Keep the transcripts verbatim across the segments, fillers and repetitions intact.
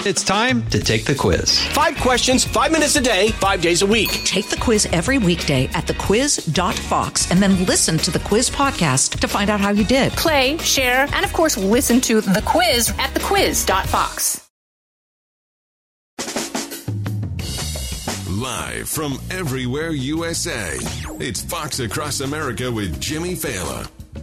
It's time to take the quiz. Five questions, five minutes a day, five days a week. Take the quiz every weekday at the quiz dot fox and then listen to the quiz podcast to find out how you did. Play, share, and of course, listen to the quiz at the quiz dot fox. Live from everywhere U S A, it's Fox Across America with Jimmy Fallon.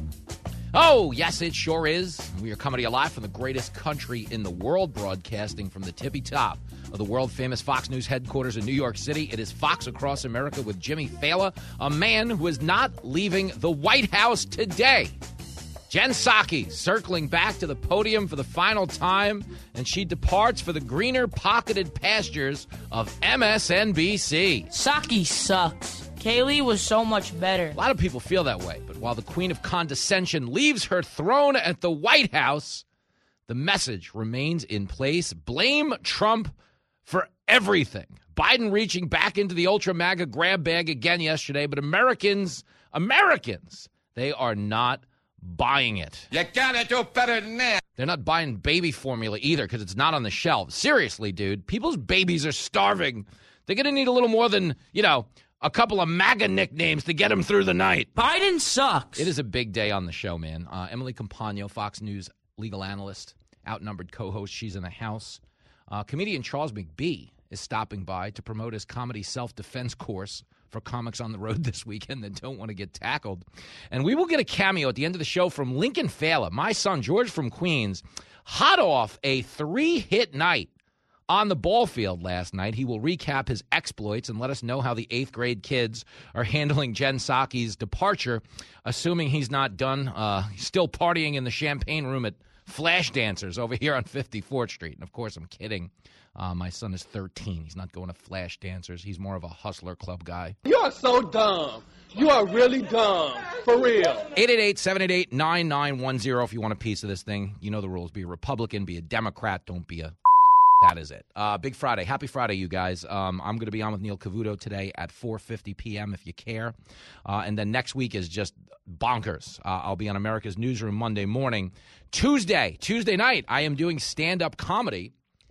Oh, yes, it sure is. We are coming to you live from the greatest country in the world, broadcasting from the tippy top of the world-famous Fox News headquarters in New York City. It is Fox Across America with Jimmy Fallon, a man who is not leaving the White House today. Jen Psaki circling back to the podium for the final time, and she departs for the greener pocketed pastures of M S N B C. Psaki sucks. Kaylee was so much better. A lot of people feel that way, but while the Queen of Condescension leaves her throne at the White House, the message remains in place. Blame Trump for everything. Biden reaching back into the ultra MAGA grab bag again yesterday, but Americans, Americans, they are not buying it. You gotta do better than that. They're not buying baby formula either because it's not on the shelves. Seriously, dude, people's babies are starving. They're going to need a little more than, you know, a couple of MAGA nicknames to get them through the night. Biden sucks. It is a big day on the show, man. Uh, Emily Compagno, Fox News legal analyst, outnumbered co-host. She's in the house. Uh, comedian Charles McBee is stopping by to promote his comedy self-defense course for comics on the road this weekend that don't want to get tackled. And we will get a cameo at the end of the show from Lincoln Fala, my son George from Queens, hot off a three-hit night on the ball field last night. He will recap his exploits and let us know how the eighth grade kids are handling Jen Psaki's departure, assuming he's not done uh, still partying in the champagne room at Flash Dancers over here on fifty-fourth Street. And, of course, I'm kidding. Uh, my son is thirteen. He's not going to Flash Dancers. He's more of a Hustler Club guy. You are so dumb. You are really dumb. For real. eight eight eight, seven eight eight, nine nine one zero if you want a piece of this thing. You know the rules. Be a Republican. Be a Democrat. Don't be a... That is it. Uh, Big Friday. Happy Friday, you guys. Um, I'm going to be on with Neil Cavuto today at four fifty p.m. if you care. Uh, and then next week is just bonkers. Uh, I'll be on America's Newsroom Monday morning. Tuesday, Tuesday night, I am doing stand-up comedy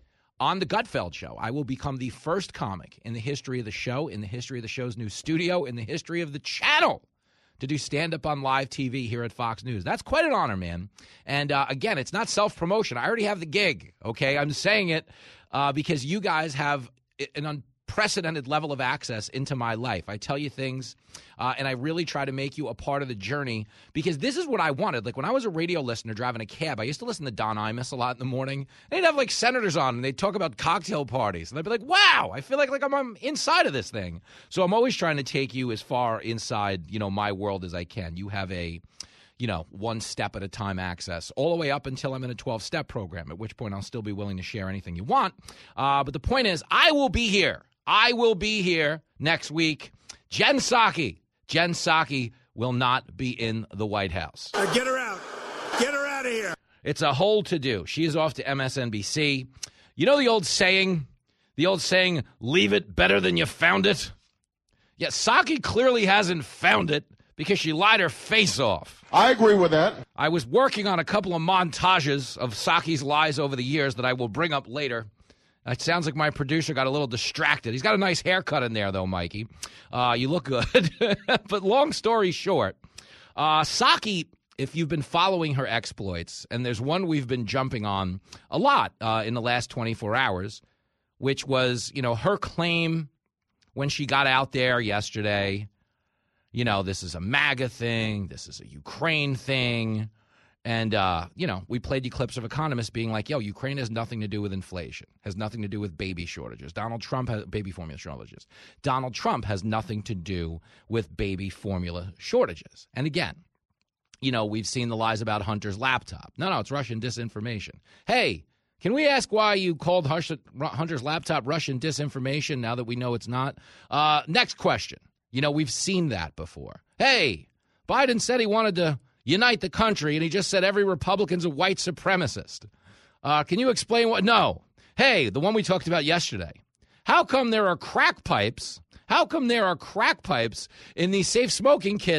on the Gutfeld Show. I will become the first comic in the history of the show, in the history of the show's new studio, in the history of the channel to do stand-up on live T V here at Fox News. That's quite an honor, man. And, uh, again, it's not self-promotion. I already have the gig, okay? I'm saying it uh, because you guys have an unprecedented level of access into my life. I tell you things, uh, and I really try to make you a part of the journey because this is what I wanted. Like, when I was a radio listener driving a cab, I used to listen to Don Imus a lot in the morning. They'd have, like, senators on, and they'd talk about cocktail parties. And I'd be like, wow, I feel like, like I'm, I'm inside of this thing. So I'm always trying to take you as far inside, you know, my world as I can. You have a, you know, one step at a time access all the way up until I'm in a twelve-step program, at which point I'll still be willing to share anything you want. Uh, but the point is, I will be here. I will be here next week. Jen Psaki. Jen Psaki will not be in the White House. Uh, get her out. Get her out of here. It's a whole to-do. She is off to M S N B C. You know the old saying, the old saying, leave it better than you found it? Yeah, Psaki clearly hasn't found it because she lied her face off. I agree with that. I was working on a couple of montages of Psaki's lies over the years that I will bring up later. It sounds like my producer got a little distracted. He's got a nice haircut in there, though, Mikey. Uh, you look good. But long story short, uh, Psaki, if you've been following her exploits, and there's one we've been jumping on a lot uh, in the last twenty-four hours, which was, you know, her claim when she got out there yesterday, you know, this is a MAGA thing, this is a Ukraine thing. And, uh, you know, we played you clips of economists being like, yo, Ukraine has nothing to do with inflation, has nothing to do with baby shortages. Donald Trump has baby formula shortages. Donald Trump has nothing to do with baby formula shortages. And again, you know, we've seen the lies about Hunter's laptop. No, no, it's Russian disinformation. Hey, can we ask why you called Hunter's laptop Russian disinformation now that we know it's not? Uh, next question. You know, we've seen that before. Hey, Biden said he wanted to unite the country, and he just said every Republican's a white supremacist. Uh, can you explain what? No. Hey, the one we talked about yesterday. How come there are crack pipes? How come there are crack pipes in these safe smoking kits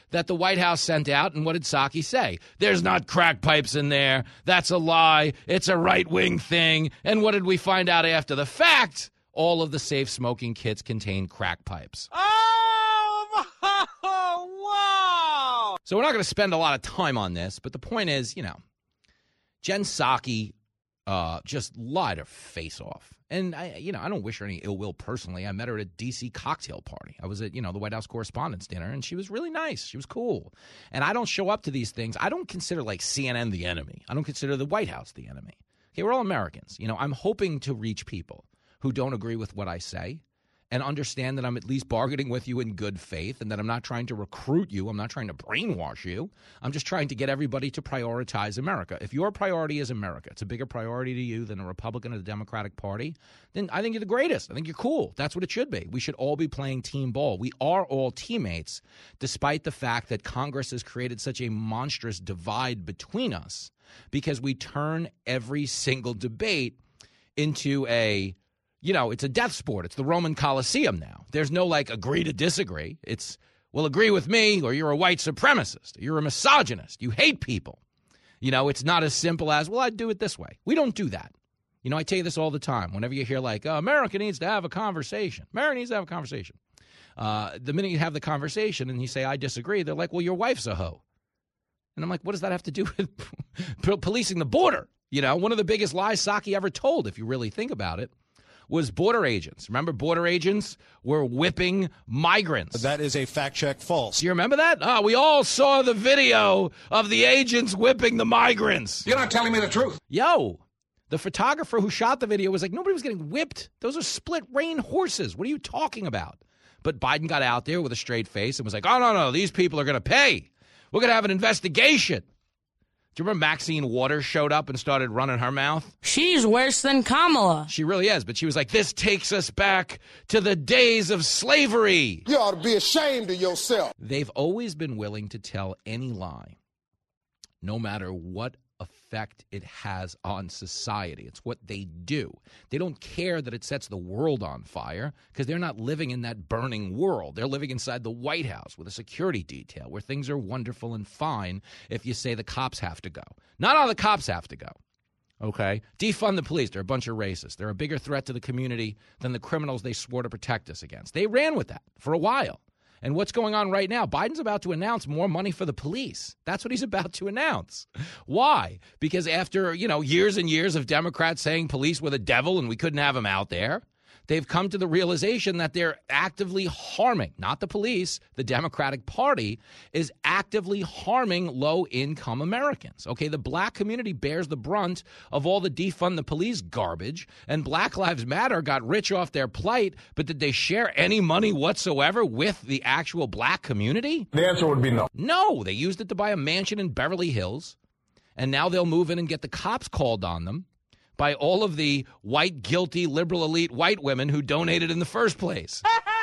that the White House sent out, and what did Psaki say? There's not crack pipes in there. That's a lie. It's a right-wing thing. And what did we find out after the fact? All of the safe smoking kits contain crack pipes. Oh, wow! So we're not going to spend a lot of time on this, but the point is, you know, Jen Psaki uh, just lied her face off. And, I, you know, I don't wish her any ill will personally. I met her at a D C cocktail party. I was at, you know, the White House Correspondents' Dinner, and she was really nice. She was cool. And I don't show up to these things. I don't consider, like, C N N the enemy. I don't consider the White House the enemy. Okay, we're all Americans. You know, I'm hoping to reach people who don't agree with what I say and understand that I'm at least bargaining with you in good faith and that I'm not trying to recruit you. I'm not trying to brainwash you. I'm just trying to get everybody to prioritize America. If your priority is America, it's a bigger priority to you than a Republican or the Democratic Party, then I think you're the greatest. I think you're cool. That's what it should be. We should all be playing team ball. We are all teammates, despite the fact that Congress has created such a monstrous divide between us because we turn every single debate into a You know, it's a death sport. It's the Roman Colosseum now. There's no, like, agree to disagree. It's, well, agree with me or you're a white supremacist. Or you're a misogynist. You hate people. You know, it's not as simple as, well, I'd do it this way. We don't do that. You know, I tell you this all the time. Whenever you hear, like, oh, America needs to have a conversation. America needs to have a conversation. Uh, the minute you have the conversation and you say, I disagree, they're like, well, your wife's a hoe. And I'm like, what does that have to do with policing the border? You know, one of the biggest lies Psaki ever told, if you really think about it, was border agents. Remember, border agents were whipping migrants. That is a fact check false. Do you remember that? Oh, we all saw the video of the agents whipping the migrants. You're not telling me the truth. Yo, the photographer who shot the video was like, nobody was getting whipped. Those are split rein horses. What are you talking about? But Biden got out there with a straight face and was like, oh, no, no, these people are going to pay. We're going to have an investigation. Do you remember Maxine Waters showed up and started running her mouth? She's worse than Kamala. She really is, but she was like, this takes us back to the days of slavery. You ought to be ashamed of yourself. They've always been willing to tell any lie, no matter what effect it has on society. It's what they do. They don't care that it sets the world on fire because they're not living in that burning world. They're living inside the White House with a security detail where things are wonderful and fine if you say the cops have to go. Not all the cops have to go. Okay? Defund the police. They're a bunch of racists. They're a bigger threat to the community than the criminals they swore to protect us against. They ran with that for a while. And what's going on right now? Biden's about to announce more money for the police. That's what he's about to announce. Why? Because after, you know, years and years of Democrats saying police were the devil and we couldn't have them out there, they've come to the realization that they're actively harming, not the police, the Democratic Party is actively harming low-income Americans. Okay, the black community bears the brunt of all the defund the police garbage, and Black Lives Matter got rich off their plight, but did they share any money whatsoever with the actual black community? The answer would be no. No, they used it to buy a mansion in Beverly Hills, and now they'll move in and get the cops called on them by all of the white, guilty, liberal elite white women who donated in the first place.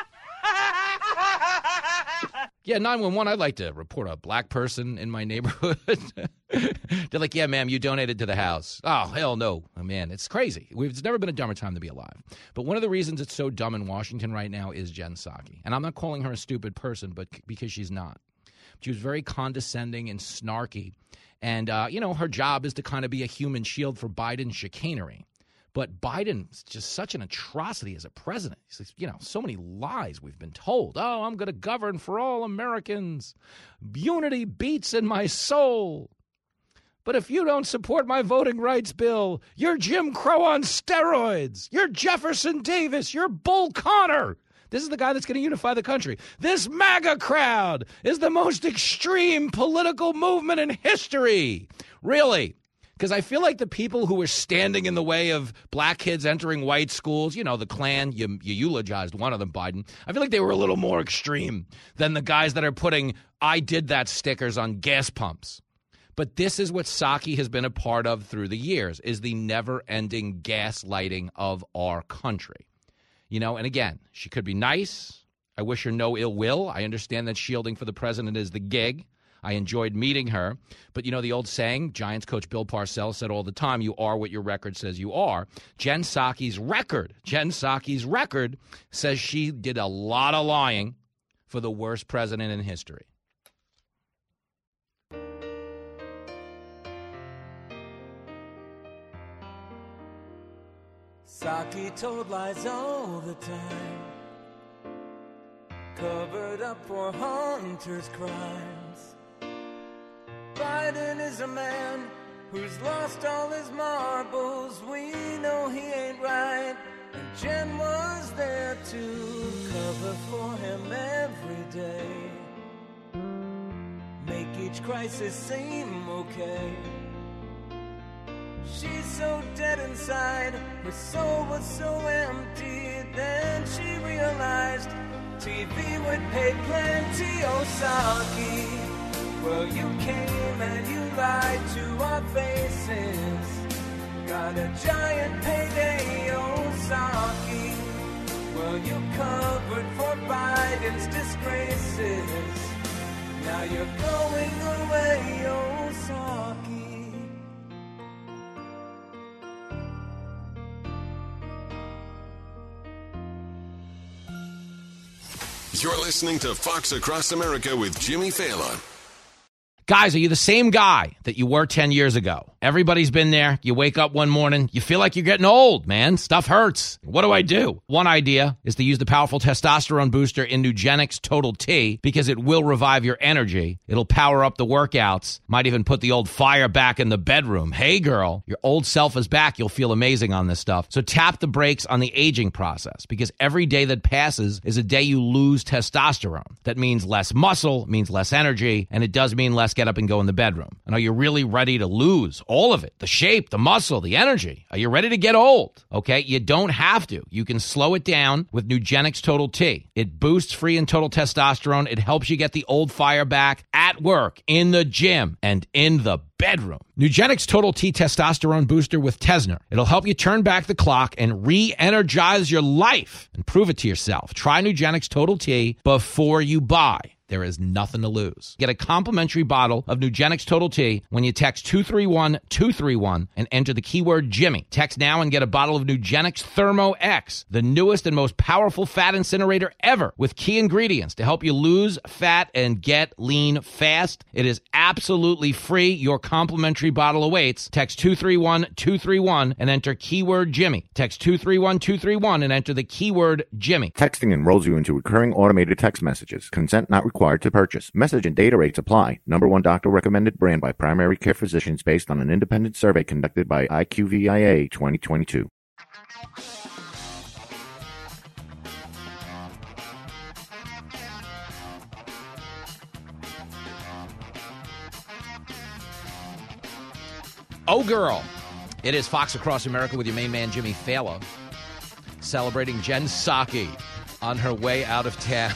Yeah, nine one one, I'd like to report a black person in my neighborhood. They're like, yeah, ma'am, you donated to the house. Oh, hell no. Oh, man, it's crazy. We've, it's never been a dumber time to be alive. But one of the reasons it's so dumb in Washington right now is Jen Psaki. And I'm not calling her a stupid person, but because she's not. She was very condescending and snarky. And, uh, you know, her job is to kind of be a human shield for Biden's chicanery. But Biden's just such an atrocity as a president. He's, you know, so many lies we've been told. Oh, I'm going to govern for all Americans. Unity beats in my soul. But if you don't support my voting rights bill, you're Jim Crow on steroids. You're Jefferson Davis. You're Bull Connor. This is the guy that's going to unify the country. This MAGA crowd is the most extreme political movement in history. Really. Because I feel like the people who were standing in the way of black kids entering white schools, you know, the Klan, you, you eulogized one of them, Biden. I feel like they were a little more extreme than the guys that are putting I did that stickers on gas pumps. But this is what Psaki has been a part of through the years, is the never-ending gaslighting of our country. You know, and again, she could be nice. I wish her no ill will. I understand that shielding for the president is the gig. I enjoyed meeting her. But, you know, the old saying, Giants coach Bill Parcells said all the time, you are what your record says you are. Jen Psaki's record, Jen Psaki's record says she did a lot of lying for the worst president in history. Saki told lies all the time, covered up for hunters' crimes. Biden is a man who's lost all his marbles. We know he ain't right, and Jen was there to cover for him every day, make each crisis seem okay. She's so dead inside, her soul was so empty. Then she realized T V would pay plenty. Oh, Saki, well, you came and you lied to our faces. Got a giant payday, oh, Saki. Well, you covered for Biden's disgraces. Now you're going away, oh, Saki. You're listening to Fox Across America with Jimmy Fallon. Guys, are you the same guy that you were ten years ago? Everybody's been there. You wake up one morning, you feel like you're getting old, man. Stuff hurts. What do I do? One idea is to use the powerful testosterone booster in Nugenix Total T because it will revive your energy. It'll power up the workouts. Might even put the old fire back in the bedroom. Hey, girl, your old self is back. You'll feel amazing on this stuff. So tap the brakes on the aging process because every day that passes is a day you lose testosterone. That means less muscle, means less energy, and it does mean less get up and go in the bedroom. And are you really ready to lose all of it? The shape, the muscle, the energy. Are you ready to get old? Okay, you don't have to. You can slow it down with Nugenix Total T. It boosts free and total testosterone. It helps you get the old fire back at work, in the gym, and in the bedroom. Nugenix Total T Testosterone Booster with Tesner. It'll help you turn back the clock and re-energize your life and prove it to yourself. Try Nugenix Total T before you buy. There is nothing to lose. Get a complimentary bottle of Nugenix Total T when you text two three one two three one and enter the keyword Jimmy. Text now and get a bottle of Nugenix Thermo X, the newest and most powerful fat incinerator ever, with key ingredients to help you lose fat and get lean fast. It is absolutely free. Your complimentary bottle awaits. Text two three one two three one and enter keyword Jimmy. Text two three one two three one and enter the keyword Jimmy. Texting enrolls you into recurring automated text messages. Consent not required to purchase. Message and data rates apply. Number one doctor recommended brand by primary care physicians based on an independent survey conducted by I Q V I A twenty twenty-two. Oh, girl. It is Fox Across America with your main man, Jimmy Fallon, celebrating Jen Psaki on her way out of town.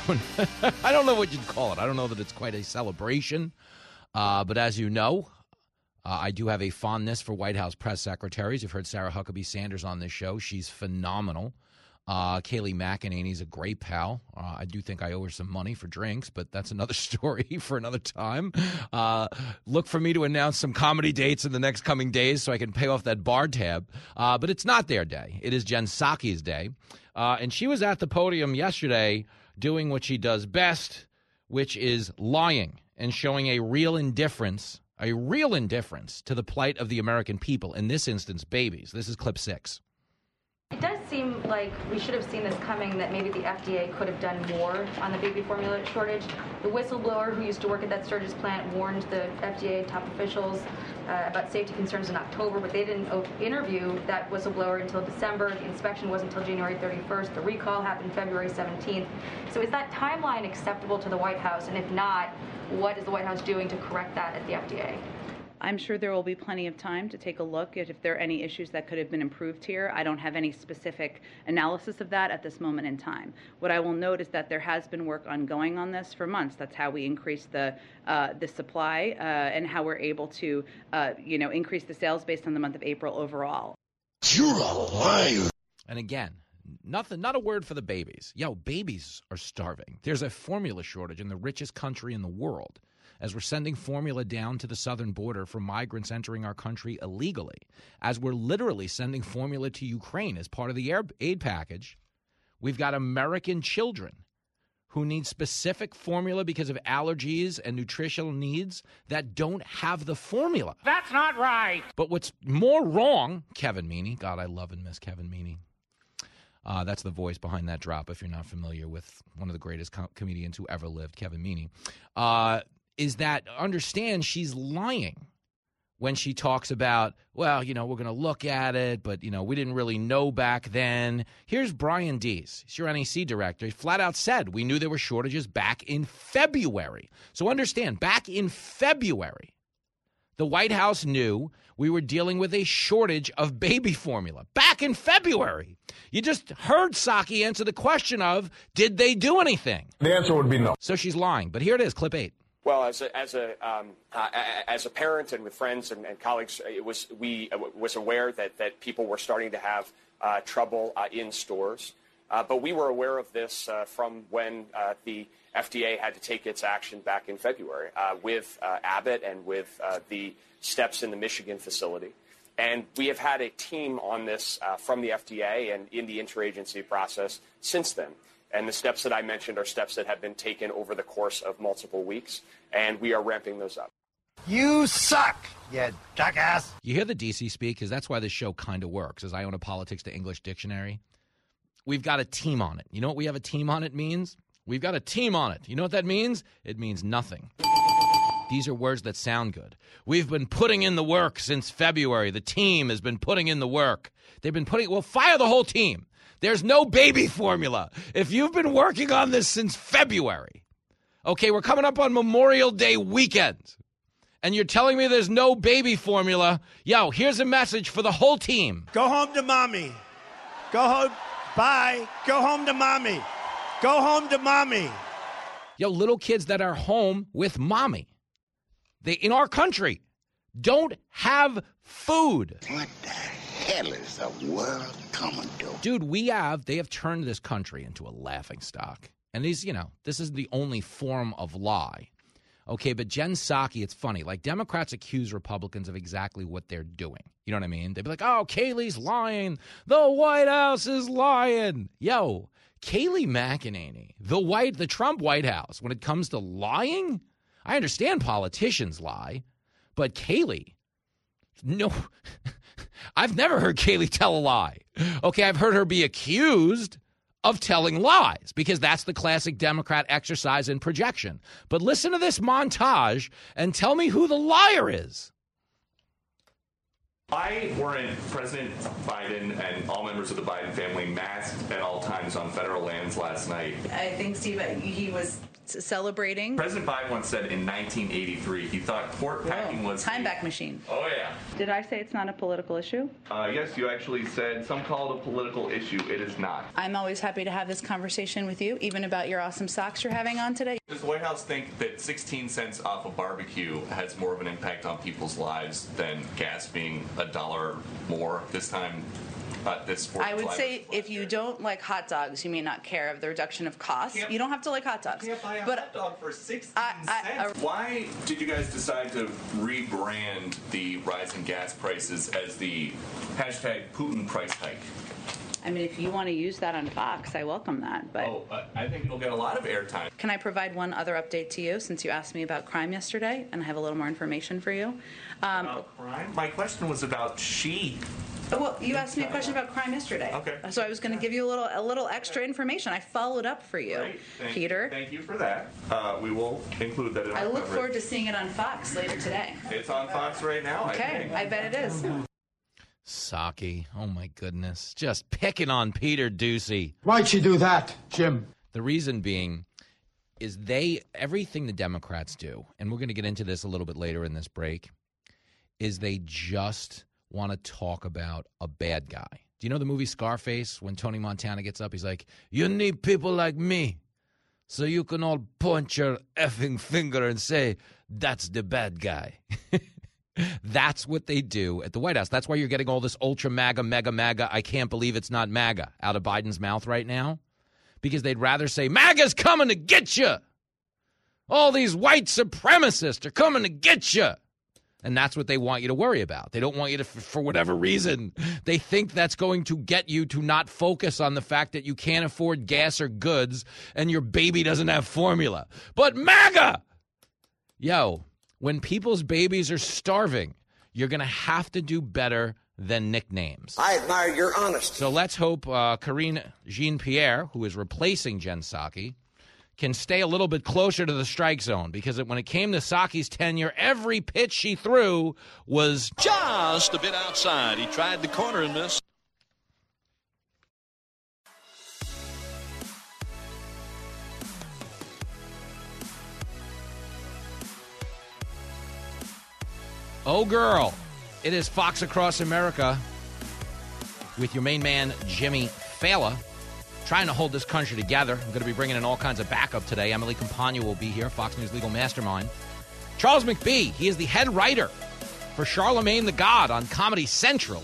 I don't know what you'd call it. I don't know that it's quite a celebration. Uh, but as you know, uh, I do have a fondness for White House press secretaries. You've heard Sarah Huckabee Sanders on this show. She's phenomenal. Uh, Kayleigh McEnany's a great pal. Uh, I do think I owe her some money for drinks, but that's another story for another time. Uh, look for me to announce some comedy dates in the next coming days so I can pay off that bar tab. Uh, but it's not their day. It is Jen Psaki's day. Uh, and she was at the podium yesterday doing what she does best, which is lying and showing a real indifference, a real indifference to the plight of the American people, in this instance, babies. This is clip six. It does seem like we should have seen this coming, that maybe the F D A could have done more on the baby formula shortage. The whistleblower who used to work at that Sturgis plant warned the F D A top officials uh, about safety concerns in October, but they didn't interview that whistleblower until December. The inspection wasn't until January thirty-first. The recall happened February seventeenth. So is that timeline acceptable to the White House? And if not, what is the White House doing to correct that at the F D A? I'm sure there will be plenty of time to take a look at if there are any issues that could have been improved here. I don't have any specific analysis of that at this moment in time. What I will note is that there has been work ongoing on this for months. That's how we increase the uh, the supply uh, and how we're able to, uh, you know, increase the sales based on the month of April overall. You're a liar. And again, nothing, not a word for the babies. Yo, babies are starving. There's a formula shortage in the richest country in the world, as we're sending formula down to the southern border for migrants entering our country illegally, as we're literally sending formula to Ukraine as part of the aid package. We've got American children who need specific formula because of allergies and nutritional needs that don't have the formula. That's not right. But what's more wrong, Kevin Meaney, God, I love and miss Kevin Meaney. Uh, that's the voice behind that drop, if you're not familiar with one of the greatest com- comedians who ever lived, Kevin Meaney, uh, is that understand she's lying when she talks about, well, you know, we're going to look at it, but, you know, we didn't really know back then. Here's Brian Deese. He's your N E C director. He flat out said we knew there were shortages back in February. So understand, back in February, the White House knew we were dealing with a shortage of baby formula back in February. You just heard Psaki answer the question of, did they do anything? The answer would be no. So she's lying. But here it is, clip eight. Well, as a as a um, uh, as a parent and with friends and, and colleagues, it was we uh, was aware that that people were starting to have uh, trouble uh, in stores, uh, but we were aware of this uh, from when uh, the F D A had to take its action back in February uh, with uh, Abbott and with uh, the steps in the Michigan facility. And we have had a team on this uh, from the F D A and in the interagency process since then. And the steps that I mentioned are steps that have been taken over the course of multiple weeks, and we are ramping those up. You suck, you jackass. You hear the D C speak, because that's why this show kind of works, as I own a politics to English dictionary. We've got a team on it. You know what we have a team on it means? We've got a team on it. You know what that means? It means nothing. These are words that sound good. We've been putting in the work since February. The team has been putting in the work. They've been putting, well, fire the whole team. There's no baby formula. If you've been working on this since February, okay, we're coming up on Memorial Day weekend, and you're telling me there's no baby formula, yo, here's a message for the whole team. Go home to mommy. Go home. Bye. Go home to mommy. Go home to mommy. Yo, little kids that are home with mommy, they in our country, don't have food. What the hell is the world coming to? Dude, we have, they have turned this country into a laughing stock. And these, you know, this is the only form of lie. Okay, but Jen Psaki, it's funny. Like, Democrats accuse Republicans of exactly what they're doing. You know what I mean? They'd be like, oh, Kayleigh's lying. The White House is lying. Yo, Kayleigh McEnany, the White, the Trump White House, when it comes to lying, I understand politicians lie, but Kayleigh, no, I've never heard Kayleigh tell a lie. Okay, I've heard her be accused of telling lies because that's the classic Democrat exercise in projection. But listen to this montage and tell me who the liar is. Why weren't President Biden and all members of the Biden family masked at all times on federal lands last night? I think, Steve, he was celebrating. President Biden once said in nineteen eighty-three he thought pork packing Whoa. was... Time back machine. Oh, yeah. Did I say it's not a political issue? Uh, yes, you actually said some call it a political issue. It is not. I'm always happy to have this conversation with you, even about your awesome socks you're having on today. Does the White House think that sixteen cents off a barbecue has more of an impact on people's lives than gas being a dollar more this time? Uh, this I would say if you don't like hot dogs, you may not care of the reduction of costs. You don't have to like hot dogs. You can't buy a but hot dog for sixteen I, I, cents. Why did you guys decide to rebrand the rise in gas prices as the hashtag Putin price hike? I mean, if you want to use that on Fox, I welcome that. But oh, uh, I think it'll get a lot of airtime. Can I provide one other update to you, since you asked me about crime yesterday, and I have a little more information for you? Um, about crime? My question was about she. Well, you asked me a question about crime yesterday. Okay. So I was going to give you a little a little extra information. I followed up for you, Great. Thank, Peter. Thank you for that. Uh, we will include that in our I look coverage. forward to seeing it on Fox later today. It's on Fox right now. Okay, I think. I bet it is. Psaki, oh my goodness, just picking on Peter Doocy. Why'd she do that, Jim? The reason being is they, everything the Democrats do, and we're going to get into this a little bit later in this break, is they just want to talk about a bad guy. Do you know the movie Scarface? When Tony Montana gets up, he's like, you need people like me so you can all point your effing finger and say, that's the bad guy. That's what they do at the White House. That's why you're getting all this ultra MAGA, mega MAGA, I can't believe it's not MAGA out of Biden's mouth right now. Because they'd rather say, MAGA's coming to get you. All these white supremacists are coming to get you. And that's what they want you to worry about. They don't want you to, for whatever reason, they think that's going to get you to not focus on the fact that you can't afford gas or goods and your baby doesn't have formula. But MAGA! Yo, when people's babies are starving, you're going to have to do better than nicknames. I admire your honesty. So let's hope uh, Karine Jean-Pierre, who is replacing Jen Psaki, can stay a little bit closer to the strike zone, because when it came to Psaki's tenure, every pitch she threw was just a bit outside. He tried the corner and missed. Oh, girl. It is Fox Across America with your main man, Jimmy Fallon, trying to hold this country together. I'm going to be bringing in all kinds of backup today. Emily Campagna will be here, Fox News Legal Mastermind. Charles McBee, he is the head writer for Charlemagne the God on Comedy Central,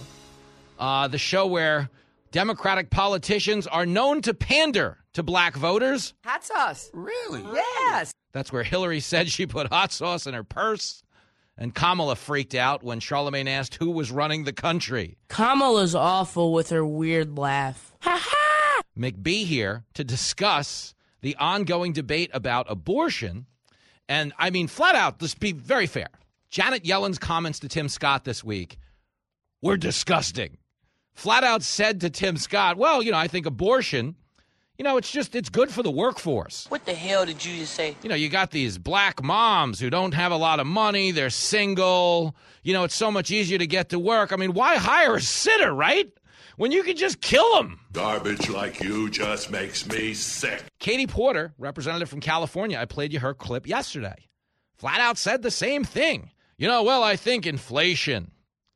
uh, the show where Democratic politicians are known to pander to black voters. Hot sauce. Really? Yes. That's where Hillary said she put hot sauce in her purse. And Kamala freaked out when Charlemagne asked who was running the country. Kamala's awful with her weird laugh. Ha ha! McBee here to discuss the ongoing debate about abortion. And, I mean, flat out, let's be very fair. Janet Yellen's comments to Tim Scott this week were disgusting. Flat out said to Tim Scott, well, you know, I think abortion, you know, it's just, it's good for the workforce. What the hell did you just say? You know, you got these black moms who don't have a lot of money. They're single. You know, it's so much easier to get to work. I mean, why hire a sitter, right? When you can just kill them. Garbage like you just makes me sick. Katie Porter, representative from California, I played you her clip yesterday. Flat out said the same thing. You know, well, I think inflation.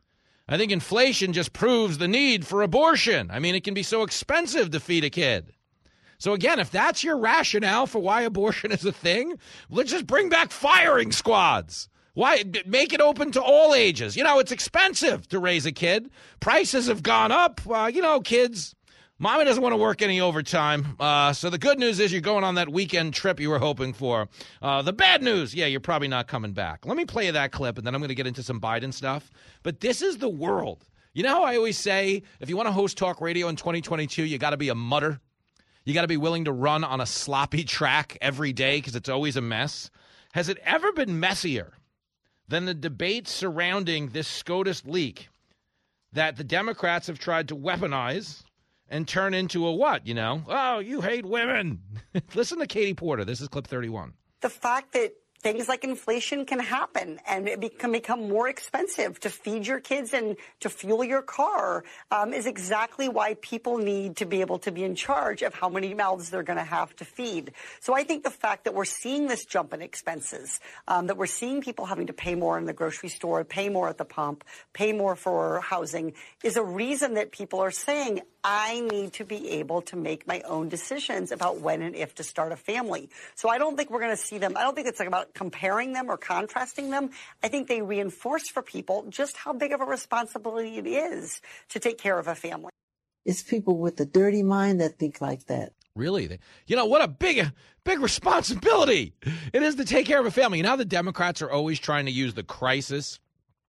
I think inflation just proves the need for abortion. I mean, it can be so expensive to feed a kid. So again, if that's your rationale for why abortion is a thing, let's just bring back firing squads. Why make it open to all ages? You know, it's expensive to raise a kid. Prices have gone up. Uh, you know, kids, mommy doesn't want to work any overtime. Uh, so the good news is you're going on that weekend trip you were hoping for. Uh, the bad news, yeah, you're probably not coming back. Let me play you that clip, and then I'm going to get into some Biden stuff. But this is the world. You know how I always say, if you want to host talk radio in twenty twenty-two, you got to be a mutter. You got to be willing to run on a sloppy track every day because it's always a mess. Has it ever been messier than the debate surrounding this SCOTUS leak that the Democrats have tried to weaponize and turn into a what, you know? Oh, you hate women. Listen to Katie Porter. This is clip thirty-one. The fact that things like inflation can happen and it be- can become more expensive to feed your kids and to fuel your car um, is exactly why people need to be able to be in charge of how many mouths they're going to have to feed. So I think the fact that we're seeing this jump in expenses, um, that we're seeing people having to pay more in the grocery store, pay more at the pump, pay more for housing, is a reason that people are saying, I need to be able to make my own decisions about when and if to start a family. So I don't think we're going to see them. I don't think it's like about comparing them or contrasting them. I think they reinforce for people just how big of a responsibility it is to take care of a family. It's people with a dirty mind that think like that. Really? You know, what a big, big responsibility it is to take care of a family. You know how the Democrats are always trying to use the crisis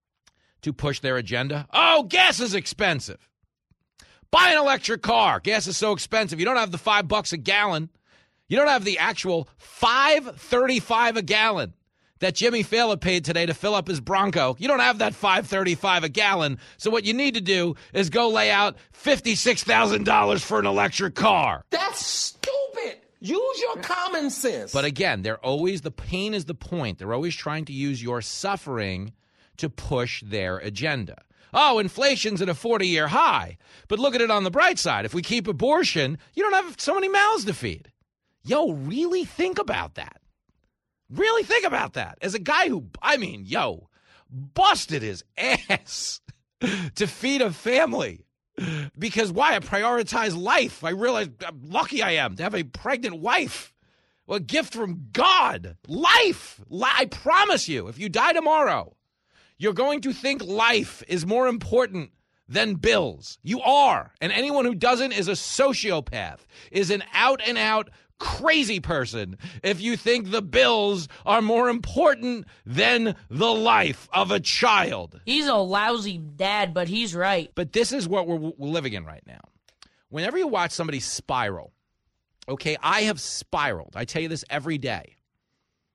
to push their agenda? Oh, gas is expensive. Buy an electric car. Gas is so expensive. You don't have the five bucks a gallon. You don't have the actual five thirty-five a gallon that Jimmy Fallon paid today to fill up his Bronco. You don't have that five thirty-five a gallon. So what you need to do is go lay out fifty-six thousand dollars for an electric car. That's stupid. Use your common sense. But again, they're always, the pain is the point. They're always trying to use your suffering to push their agenda. Oh, inflation's at a forty-year high. But look at it on the bright side. If we keep abortion, you don't have so many mouths to feed. Yo, really think about that. Really think about that. As a guy who, I mean, yo, busted his ass to feed a family. Because why? I prioritize life. I realize how lucky I am to have a pregnant wife. Well, a gift from God. Life. I promise you, if you die tomorrow, you're going to think life is more important than bills. You are. And anyone who doesn't is a sociopath, is an out-and-out crazy person if you think the bills are more important than the life of a child. He's a lousy dad, but he's right. But this is what we're, we're living in right now. Whenever you watch somebody spiral, okay, I have spiraled. I tell you this every day.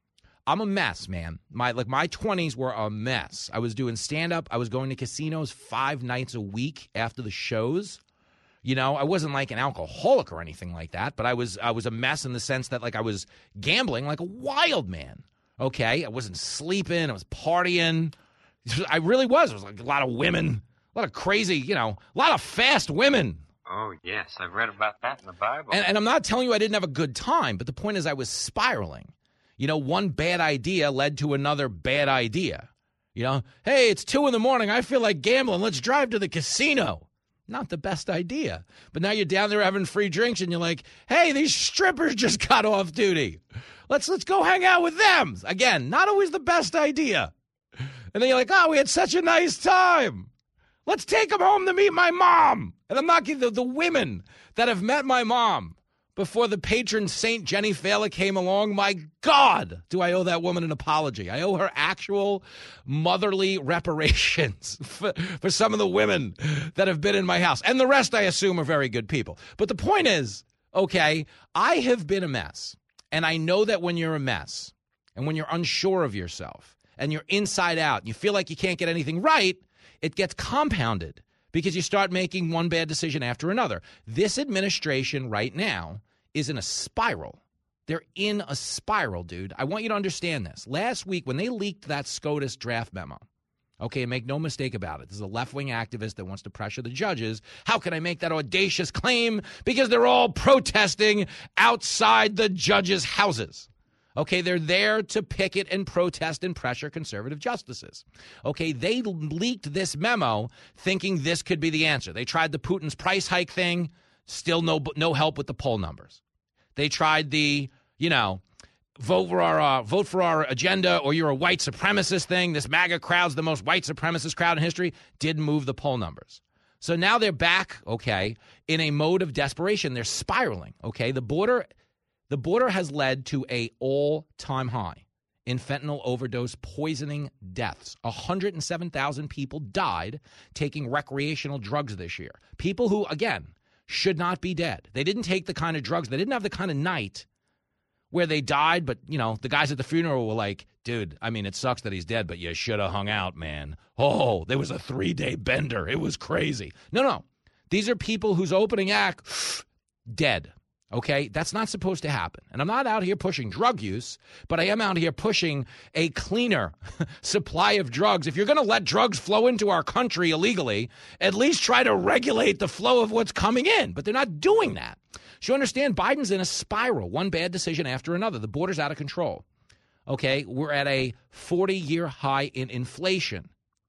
I'm a mess, man. My like my twenties were a mess. I was doing stand-up. I was going to casinos five nights a week after the shows. You know, I wasn't like an alcoholic or anything like that, but I was I was a mess in the sense that like I was gambling like a wild man. Okay, I wasn't sleeping. I was partying. I really was. It was like a lot of women, a lot of crazy, you know, a lot of fast women. Oh, yes. I've read about that in the Bible. And, and I'm not telling you I didn't have a good time, but the point is I was spiraling. You know, one bad idea led to another bad idea. You know, hey, it's two in the morning. I feel like gambling. Let's drive to the casino. Not the best idea. But now you're down there having free drinks and you're like, hey, these strippers just got off duty. Let's let's go hang out with them. Again, not always the best idea. And then you're like, oh, we had such a nice time. Let's take them home to meet my mom. And I'm not the, the women that have met my mom before the patron saint Jenny Failer came along. My God, do I owe that woman an apology. I owe her actual motherly reparations for, for some of the women that have been in my house. And the rest, I assume, are very good people. But the point is, okay, I have been a mess. And I know that when you're a mess and when you're unsure of yourself and you're inside out and you feel like you can't get anything right, it gets compounded because you start making one bad decision after another. This administration right now is in a spiral. They're in a spiral, dude. I want you to understand this. Last week, when they leaked that SCOTUS draft memo, okay, make no mistake about it, this is a left-wing activist that wants to pressure the judges. How can I make that audacious claim? Because they're all protesting outside the judges' houses. Okay, they're there to picket and protest and pressure conservative justices. Okay, they leaked this memo thinking this could be the answer. They tried the Putin's price hike thing, still no no help with the poll numbers. They tried the, you know, vote for our uh, vote for our agenda or you're a white supremacist thing. This MAGA crowd's the most white supremacist crowd in history. Didn't move the poll numbers. So now they're back, okay, in a mode of desperation. They're spiraling, okay? The border... The border has led to an all-time high in fentanyl overdose poisoning deaths. one hundred seven thousand people died taking recreational drugs this year. People who, again, should not be dead. They didn't take the kind of drugs. They didn't have the kind of night where they died, but, you know, the guys at the funeral were like, dude, I mean, it sucks that he's dead, but you should have hung out, man. Oh, there was a three-day bender. It was crazy. No, no. These are people whose opening act, dead. Okay, that's not supposed to happen. And I'm not out here pushing drug use, but I am out here pushing a cleaner supply of drugs. If you're going to let drugs flow into our country illegally, at least try to regulate the flow of what's coming in. But they're not doing that. So you understand, Biden's in a spiral, one bad decision after another. The border's out of control. Okay, we're at a forty-year high in inflation.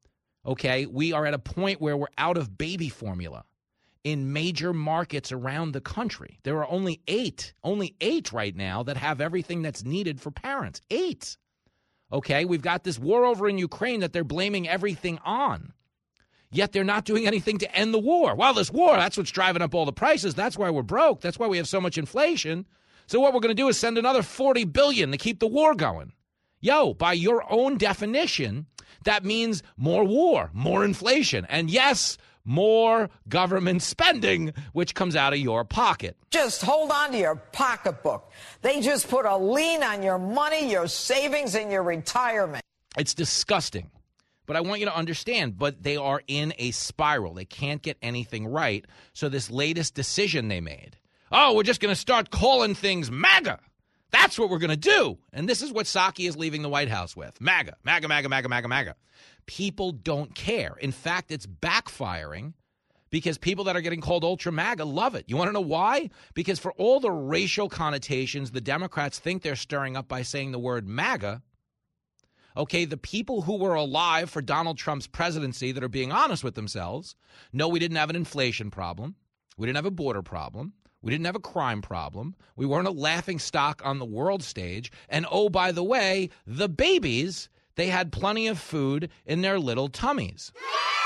Okay, we are at a point where we're out of baby formula. In major markets around the country, there are only eight, only eight right now that have everything that's needed for parents. Eight. Okay, we've got this war over in Ukraine that they're blaming everything on. Yet they're not doing anything to end the war. Well, this war, that's what's driving up all the prices. That's why we're broke. That's why we have so much inflation. So what we're going to do is send another forty billion dollars to keep the war going. Yo, by your own definition, that means more war, more inflation. And yes, more government spending, which comes out of your pocket. Just hold on to your pocketbook. They just put a lien on your money, your savings, and your retirement. It's disgusting. But I want you to understand, but they are in a spiral. They can't get anything right. So this latest decision they made, oh, we're just going to start calling things MAGA. That's what we're going to do. And this is what Psaki is leaving the White House with. MAGA, MAGA, MAGA, MAGA, MAGA, MAGA. People don't care. In fact, it's backfiring because people that are getting called ultra MAGA love it. You want to know why? Because for all the racial connotations the Democrats think they're stirring up by saying the word MAGA, okay, the people who were alive for Donald Trump's presidency that are being honest with themselves know we didn't have an inflation problem. We didn't have a border problem. We didn't have a crime problem. We weren't a laughing stock on the world stage. And oh, by the way, the babies, they had plenty of food in their little tummies.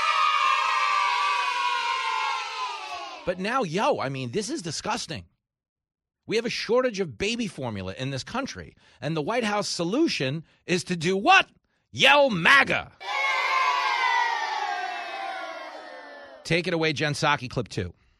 But now, yo, I mean, this is disgusting. We have a shortage of baby formula in this country. And the White House solution is to do what? Yell MAGA. Take it away, Jen Psaki, clip two.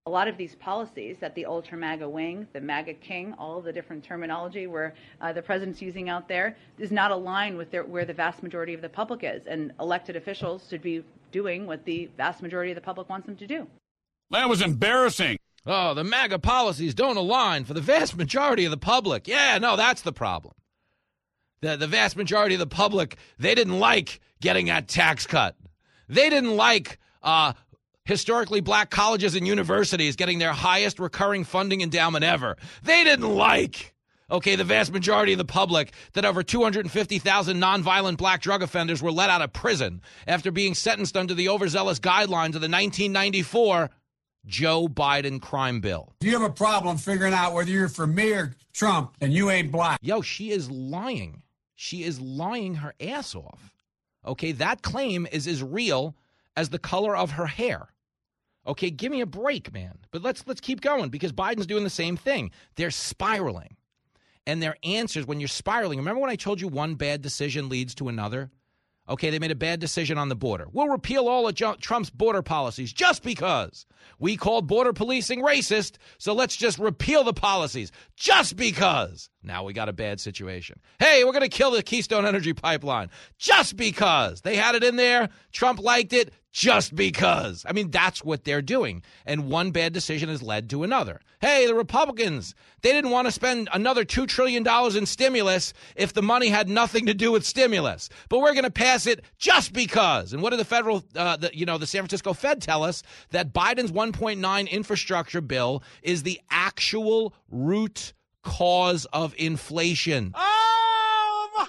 A lot of these policies that the ultra MAGA wing, the MAGA king, all of the different terminology where uh, the president's using out there is not aligned with their, where the vast majority of the public is. And elected officials should be doing what the vast majority of the public wants them to do. That was embarrassing. Oh, the MAGA policies don't align for the vast majority of the public. Yeah, no, that's the problem. The, the vast majority of the public, they didn't like getting that tax cut. They didn't like uh, historically black colleges and universities getting their highest recurring funding endowment ever. They didn't like, okay, the vast majority of the public that over two hundred fifty thousand nonviolent black drug offenders were let out of prison after being sentenced under the overzealous guidelines of the nineteen ninety-four Joe Biden crime bill. Do you have a problem figuring out whether you're for me or Trump and you ain't black? Yo, she is lying. She is lying her ass off. Okay, that claim is as real as the color of her hair. Okay, give me a break, man. But let's let's keep going because Biden's doing the same thing. They're spiraling. And their answers, when you're spiraling, remember when I told you one bad decision leads to another? Okay, they made a bad decision on the border. We'll repeal all of Trump's border policies just because. We called border policing racist, so let's just repeal the policies just because. Now we got a bad situation. Hey, we're going to kill the Keystone Energy Pipeline just because. They had it in there. Trump liked it just because. I mean, that's what they're doing. And one bad decision has led to another. Hey, the Republicans, they didn't want to spend another two trillion dollars in stimulus if the money had nothing to do with stimulus. But we're going to pass it just because. And what did the federal, uh, the, you know, the San Francisco Fed tell us? That Biden's one point nine infrastructure bill is the actual root cause of inflation. Oh,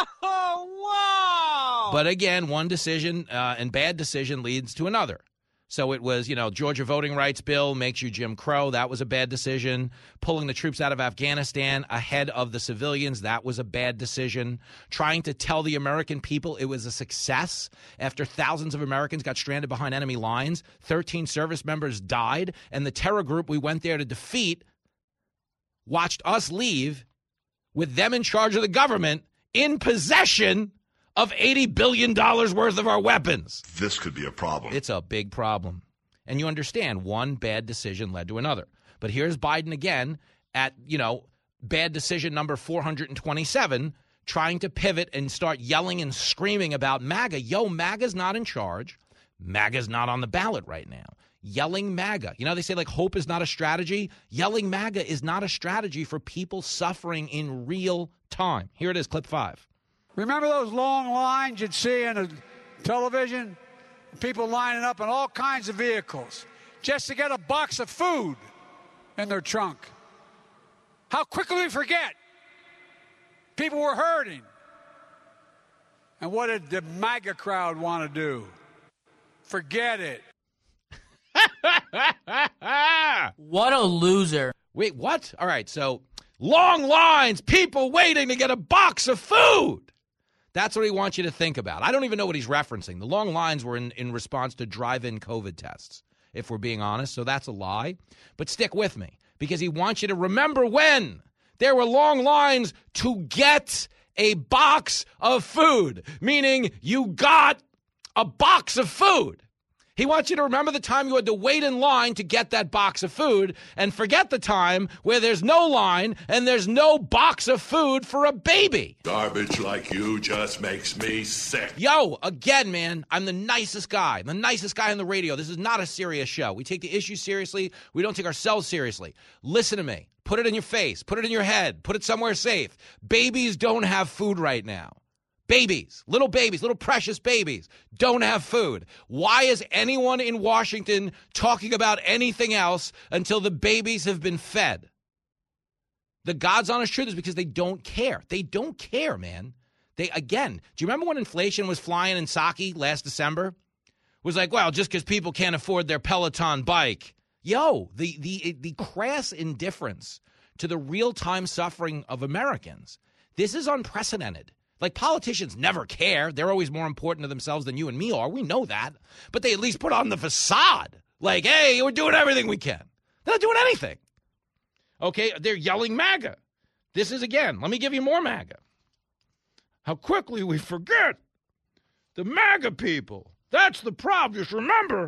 wow. But again, one decision uh, and bad decision leads to another. So it was, you know, Georgia voting rights bill makes you Jim Crow. That was a bad decision. Pulling the troops out of Afghanistan ahead of the civilians. That was a bad decision. Trying to tell the American people it was a success after thousands of Americans got stranded behind enemy lines. thirteen service members died. And the terror group we went there to defeat watched us leave with them in charge of the government in possession of eighty billion dollars worth of our weapons. This could be a problem. It's a big problem. And you understand, one bad decision led to another. But here's Biden again at, you know, bad decision number four hundred twenty-seven, trying to pivot and start yelling and screaming about MAGA. Yo, MAGA's not in charge. MAGA's not on the ballot right now. Yelling MAGA. You know, they say like hope is not a strategy. Yelling MAGA is not a strategy for people suffering in real time. Here it is, clip five. Remember those long lines you'd see on the television? People lining up in all kinds of vehicles just to get a box of food in their trunk. How quickly we forget. People were hurting. And what did the MAGA crowd want to do? Forget it. What a loser. Wait, what? All right, so long lines, people waiting to get a box of food. That's what he wants you to think about. I don't even know what he's referencing. The long lines were in, in response to drive-in COVID tests, if we're being honest, so that's a lie. But stick with me, because he wants you to remember when there were long lines to get a box of food, meaning you got a box of food. He wants you to remember the time you had to wait in line to get that box of food and forget the time where there's no line and there's no box of food for a baby. Garbage like you just makes me sick. Yo, again, man, I'm the nicest guy. I'm the nicest guy on the radio. This is not a serious show. We take the issue seriously. We don't take ourselves seriously. Listen to me. Put it in your face. Put it in your head. Put it somewhere safe. Babies don't have food right now. Babies, little babies, little precious babies don't have food. Why is anyone in Washington talking about anything else until the babies have been fed? The God's honest truth is because they don't care. They don't care, man. They, again, do you remember when inflation was flying in Saki last December? It was like, well, just because people can't afford their Peloton bike. Yo, the, the, the crass indifference to the real-time suffering of Americans. This is unprecedented. Like, politicians never care. They're always more important to themselves than you and me are. We know that. But they at least put on the facade. Like, hey, we're doing everything we can. They're not doing anything. Okay, they're yelling MAGA. This is, again, let me give you more MAGA. How quickly we forget the MAGA people. That's the problem. Just remember,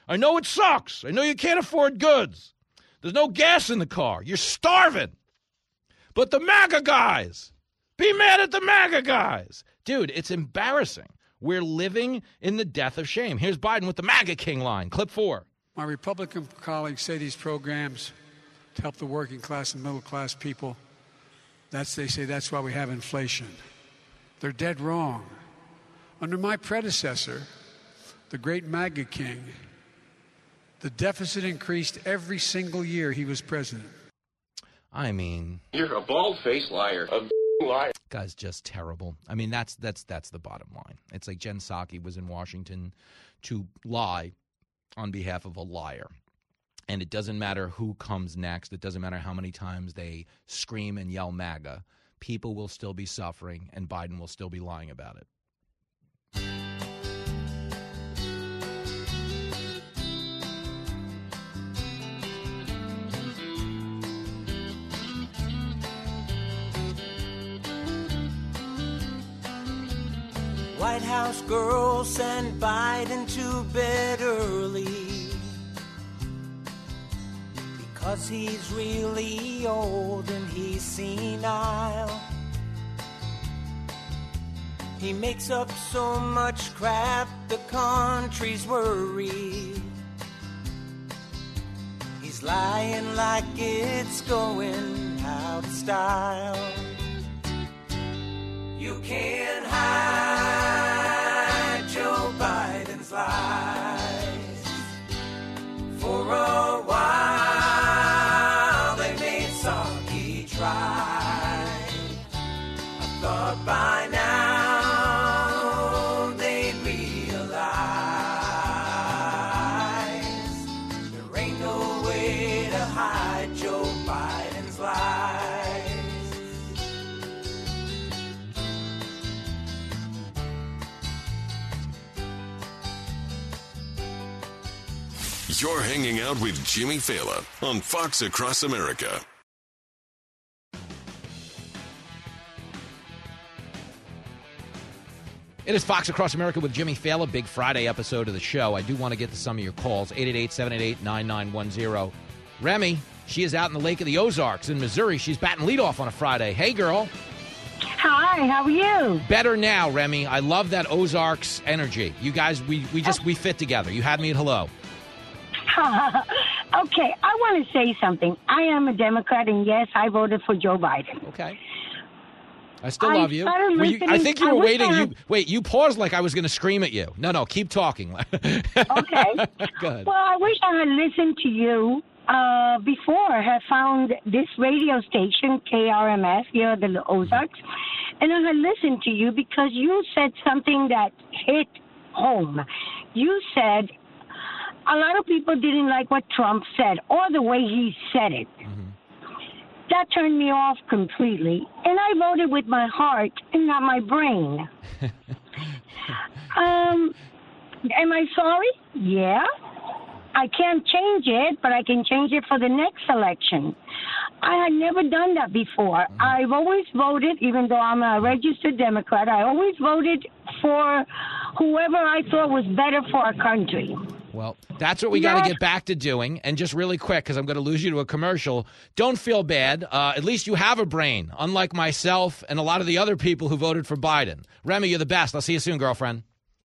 I know it sucks. I know you can't afford goods. There's no gas in the car. You're starving. But the MAGA guys, be mad at the MAGA guys. Dude, it's embarrassing. We're living in the death of shame. Here's Biden with the MAGA King line. Clip four. My Republican colleagues say these programs to help the working class and middle class people, that's, they say that's why we have inflation. They're dead wrong. Under my predecessor, the great MAGA King, the deficit increased every single year he was president. I mean, You're a bald-faced liar. A liar. Guy's just terrible. I mean, that's that's that's the bottom line. It's like Jen Psaki was in Washington to lie on behalf of a liar. And it doesn't matter who comes next. It doesn't matter how many times they scream and yell MAGA. People will still be suffering, and Biden will still be lying about it. White House girls send Biden to bed early because he's really old and he's senile. He makes up so much crap, the country's worried. He's lying like it's going out of style. You can't hide Joe Biden's lies. For a while they made Psaki try. I thought by now they'd realize there ain't no way to hide Joe Biden's lies. You're hanging out with Jimmy Fallon on Fox Across America. It is Fox Across America with Jimmy Fallon, big Friday episode of the show. I do want to get to some of your calls, eight eight eight, seven eight eight, nine nine one zero. Remy, she is out in the Lake of the Ozarks in Missouri. She's batting leadoff on a Friday. Hey, girl. Hi, how are you? Better now, Remy. I love that Ozarks energy. You guys, we, we just, we fit together. You had me at hello. Okay, I want to say something. I am a Democrat, and yes, I voted for Joe Biden. Okay. I still I love you. started Were you I listening- think you I were wish waiting. I You had- wait. You paused like I was going to scream at you. No, no. Keep talking. Okay. Go ahead. Well, I wish I had listened to you uh, before I had found this radio station, K R M S, here at the Ozarks, and I had listened to you because you said something that hit home. You said a lot of people didn't like what Trump said or the way he said it. That turned me off completely, and I voted with my heart and not my brain. um, am I sorry? Yeah. I can't change it, but I can change it for the next election. I had never done that before. I've always voted, even though I'm a registered Democrat, I always voted for whoever I thought was better for our country. Well, that's what we got to get back to doing. And just really quick, because I'm going to lose you to a commercial, don't feel bad. Uh, at least you have a brain, unlike myself and a lot of the other people who voted for Biden. Remy, you're the best. I'll see you soon, girlfriend.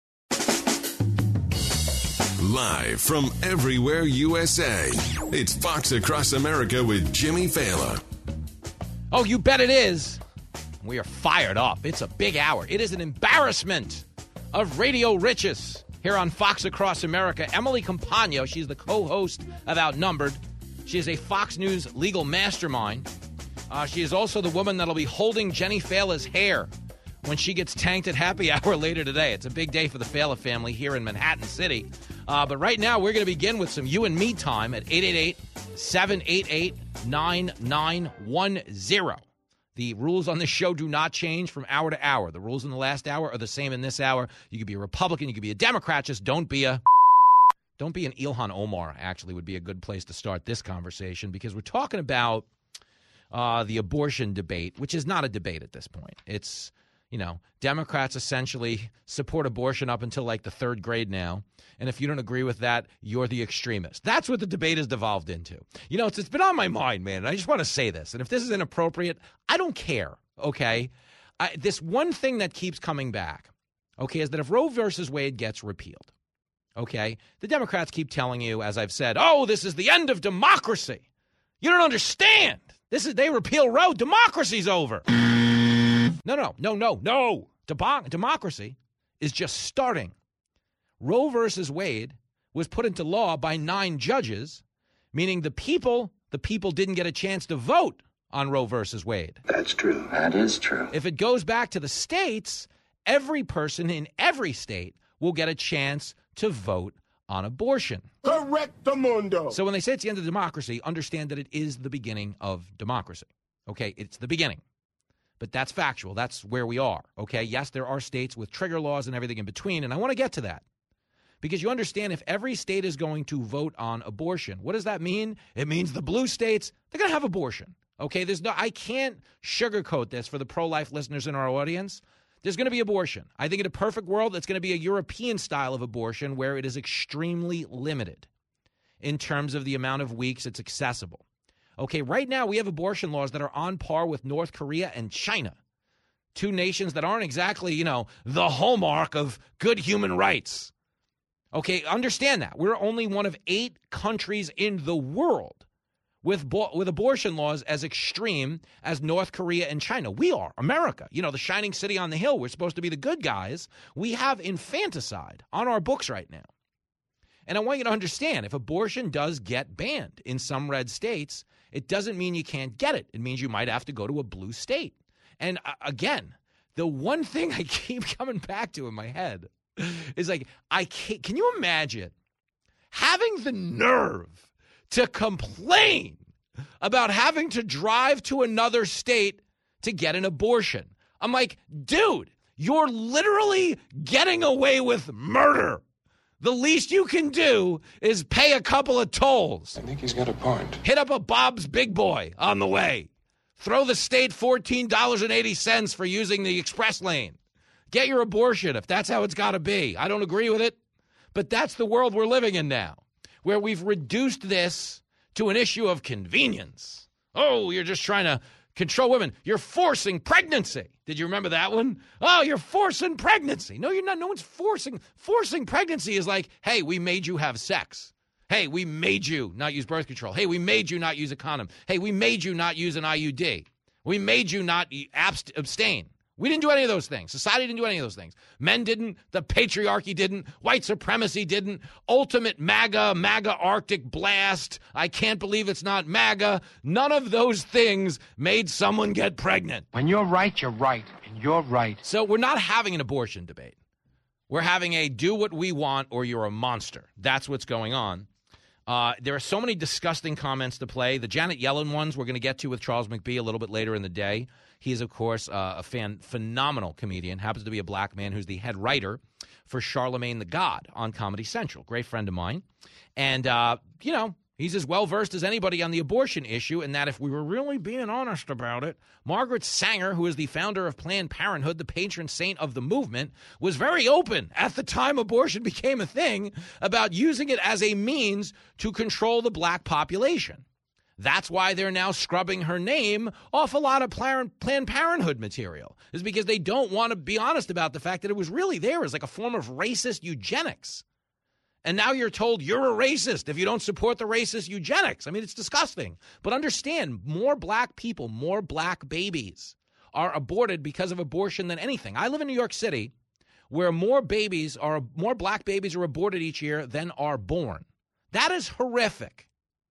Live from everywhere U S A, it's Fox Across America with Jimmy Fallon. Oh, you bet it is. We are fired up. It's a big hour. It is an embarrassment of radio riches here on Fox Across America. Emily Compagno, she's the co-host of Outnumbered. She is a Fox News legal mastermind. Uh, she is also the woman that'll be holding Jenny Fallon's hair when she gets tanked at happy hour later today. It's a big day for the Fallon family here in Manhattan City. Uh, but right now, we're going to begin with some you and me time at eight eight eight, seven eight eight, nine nine one zero. The rules on this show do not change from hour to hour. The rules in the last hour are the same in this hour. You could be a Republican, you could be a Democrat, just don't be a... Don't be an Ilhan Omar, actually, would be a good place to start this conversation, because we're talking about uh, the abortion debate, which is not a debate at this point. It's, You know, Democrats essentially support abortion up until like the third grade now. And if you don't agree with that, you're the extremist. That's what the debate has devolved into. You know, it's, it's been on my mind, man. And I just want to say this. And if this is inappropriate, I don't care, okay? I, this one thing that keeps coming back, okay, is that if Roe versus Wade gets repealed, okay, the Democrats keep telling you, as I've said, oh, this is the end of democracy. You don't understand. This is, they repeal Roe, democracy's over. No, no, no, no, no. Demo- democracy is just starting. Roe versus Wade was put into law by nine judges, meaning the people, the people didn't get a chance to vote on Roe versus Wade. That's true. That is true. If it goes back to the states, every person in every state will get a chance to vote on abortion. Correctamundo. So when they say it's the end of democracy, understand that it is the beginning of democracy. Okay, it's the beginning. But that's factual. That's where we are, okay? Yes, there are states with trigger laws and everything in between, and I want to get to that. Because you understand if every state is going to vote on abortion, what does that mean? It means the blue states, they're going to have abortion, okay? There's no, I can't sugarcoat this for the pro-life listeners in our audience. There's going to be abortion. I think in a perfect world, it's going to be a European style of abortion where it is extremely limited in terms of the amount of weeks it's accessible. Okay, right now we have abortion laws that are on par with North Korea and China, two nations that aren't exactly, you know, the hallmark of good human rights. Okay, understand that. We're only one of eight countries in the world with bo- with abortion laws as extreme as North Korea and China. We are, America, you know, the shining city on the hill. We're supposed to be the good guys. We have infanticide on our books right now. And I want you to understand, if abortion does get banned in some red states, it doesn't mean you can't get it. It means you might have to go to a blue state. And uh, again, the one thing I keep coming back to in my head is like, I can't, can you imagine having the nerve to complain about having to drive to another state to get an abortion? I'm like, dude, you're literally getting away with murder. The least you can do is pay a couple of tolls. I think he's got a point. Hit up a Bob's Big Boy on the way. Throw the state fourteen dollars and eighty cents for using the express lane. Get your abortion if that's how it's got to be. I don't agree with it, but that's the world we're living in now, where we've reduced this to an issue of convenience. Oh, you're just trying to control women. You're forcing pregnancy. Did you remember that one? Oh, you're forcing pregnancy. No, you're not. No one's forcing. Forcing pregnancy is like, hey, we made you have sex. Hey, we made you not use birth control. Hey, we made you not use a condom. Hey, we made you not use an I U D. We made you not abst- abstain. We didn't do any of those things. Society didn't do any of those things. Men didn't. The patriarchy didn't. White supremacy didn't. Ultimate MAGA, MAGA Arctic blast. I can't believe it's not MAGA. None of those things made someone get pregnant. When you're right, you're right. And you're right. So we're not having an abortion debate. We're having a do what we want or you're a monster. That's what's going on. Uh, there are so many disgusting comments to play. The Janet Yellen ones we're going to get to with Charles McBee a little bit later in the day. He is, of course, uh, a fan, phenomenal comedian, happens to be a black man who's the head writer for Charlemagne the God on Comedy Central. Great friend of mine. And, uh, you know, he's as well-versed as anybody on the abortion issue, and that if we were really being honest about it, Margaret Sanger, who is the founder of Planned Parenthood, the patron saint of the movement, was very open at the time abortion became a thing about using it as a means to control the black population. That's why they're now scrubbing her name off a lot of Planned Parenthood material, is because they don't want to be honest about the fact that it was really there as like a form of racist eugenics. And now you're told you're a racist if you don't support the racist eugenics. I mean, it's disgusting. But understand, more black people, more black babies are aborted because of abortion than anything. I live in New York City, where more babies are, more black babies are aborted each year than are born. That is horrific.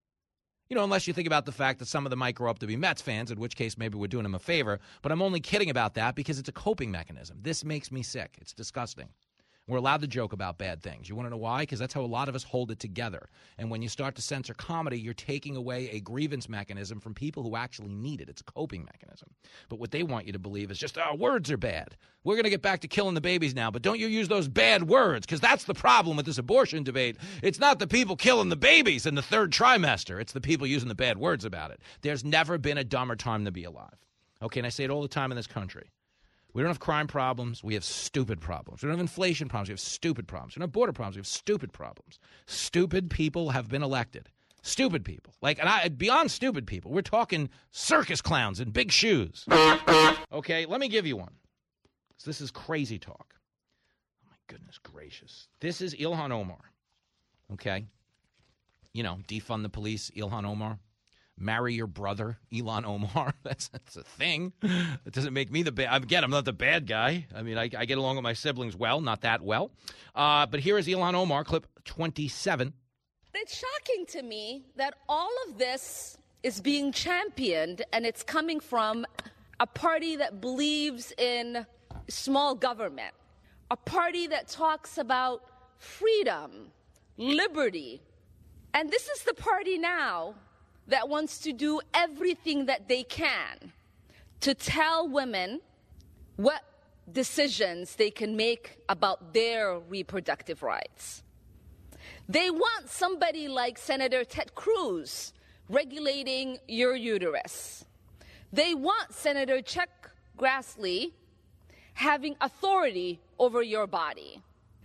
You know, unless you think about the fact that some of them might grow up to be Mets fans, in which case maybe we're doing them a favor. But I'm only kidding about that because it's a coping mechanism. This makes me sick. It's disgusting. We're allowed to joke about bad things. You want to know why? Because that's how a lot of us hold it together. And when you start to censor comedy, you're taking away a grievance mechanism from people who actually need it. It's a coping mechanism. But what they want you to believe is just, oh, words are bad. We're going to get back to killing the babies now, but don't you use those bad words, because that's the problem with this abortion debate. It's not the people killing the babies in the third trimester. It's the people using the bad words about it. There's never been a dumber time to be alive. Okay, and I say it all the time in this country. We don't have crime problems. We have stupid problems. We don't have inflation problems. We have stupid problems. We don't have border problems. We have stupid problems. Stupid people have been elected. Stupid people. Like, and I, beyond stupid people, we're talking circus clowns in big shoes. Okay, let me give you one. So this is crazy talk. Oh, my goodness gracious. This is Ilhan Omar. Okay? You know, defund the police, Ilhan Omar. Marry your brother, Ilhan Omar. That's that's a thing. That doesn't make me the bad. Again, I'm not the bad guy. I mean, I, I get along with my siblings well, not that well. Uh, but here is Ilhan Omar, clip twenty-seven. It's shocking to me that all of this is being championed, and it's coming from a party that believes in small government, a party that talks about freedom, liberty. And this is the party now that wants to do everything that they can to tell women what decisions they can make about their reproductive rights. They want somebody like Senator Ted Cruz regulating your uterus. They want Senator Chuck Grassley having authority over your body.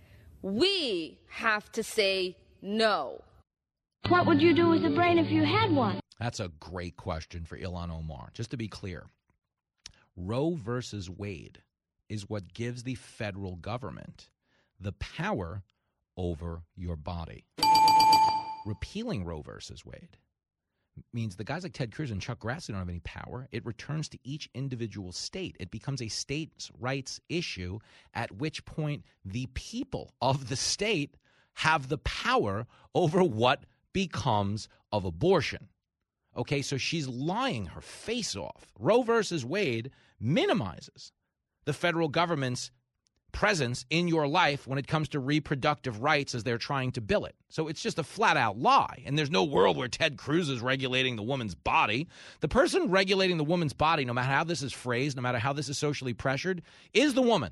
We have to say no. What would you do with a brain if you had one? That's a great question for Ilhan Omar. Just to be clear, Roe versus Wade is what gives the federal government the power over your body. Repealing Roe versus Wade means the guys like Ted Cruz and Chuck Grassley don't have any power. It returns to each individual state. It becomes a states' rights issue, at which point the people of the state have the power over what becomes of abortion. Okay, so she's lying her face off. Roe versus Wade minimizes the federal government's presence in your life when it comes to reproductive rights as they're trying to bill it. So it's just a flat-out lie. And there's no world where Ted Cruz is regulating the woman's body. The person regulating the woman's body, no matter how this is phrased, no matter how this is socially pressured, is the woman.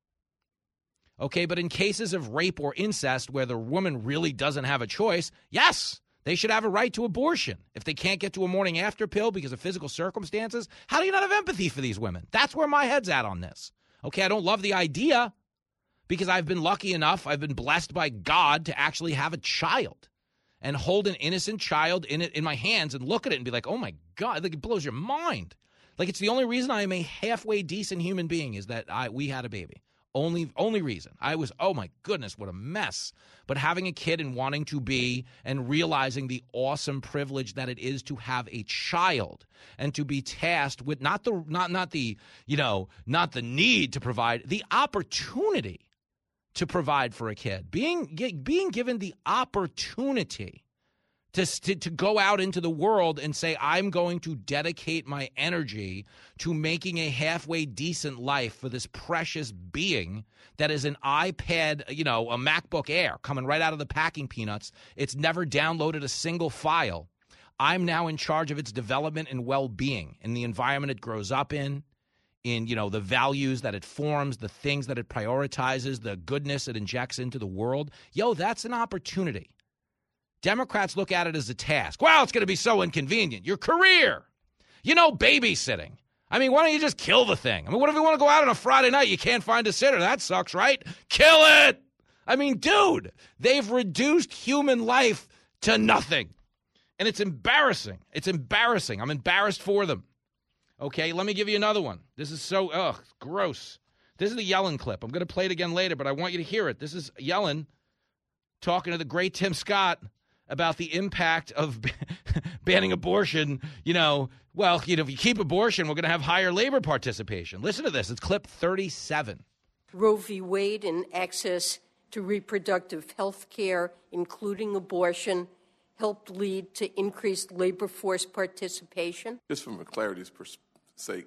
Okay, but in cases of rape or incest where the woman really doesn't have a choice, yes, they should have a right to abortion. If they can't get to a morning after pill because of physical circumstances, how do you not have empathy for these women? That's where my head's at on this. Okay, I don't love the idea because I've been lucky enough, I've been blessed by God to actually have a child and hold an innocent child in it in my hands and look at it and be like, oh my God, like it blows your mind. Like it's the only reason I am a halfway decent human being is that I we had a baby. Only only reason. I was, oh my goodness, what a mess. But having a kid and wanting to be and realizing the awesome privilege that it is to have a child and to be tasked with not the not not the, you know, not the need to provide, the opportunity to provide for a kid. Being being given the opportunity To, to to go out into the world and say, I'm going to dedicate my energy to making a halfway decent life for this precious being that is an iPad, you know, a MacBook Air coming right out of the packing peanuts. It's never downloaded a single file. I'm now in charge of its development and well-being in the environment it grows up in, in, you know, the values that it forms, the things that it prioritizes, the goodness it injects into the world. Yo, that's an opportunity. Democrats look at it as a task. Well, it's going to be so inconvenient. Your career. You know, babysitting. I mean, why don't you just kill the thing? I mean, what if you want to go out on a Friday night? You can't find a sitter. That sucks, right? Kill it. I mean, dude, they've reduced human life to nothing. And it's embarrassing. It's embarrassing. I'm embarrassed for them. Okay, let me give you another one. This is so, ugh, gross. This is the Yellen clip. I'm going to play it again later, but I want you to hear it. This is Yellen talking to the great Tim Scott about the impact of banning abortion. You know, well, you know, if you keep abortion, we're going to have higher labor participation. Listen to this. It's clip thirty-seven. Roe v. Wade and access to reproductive health care, including abortion, helped lead to increased labor force participation. Just from a clarity's pers- sake,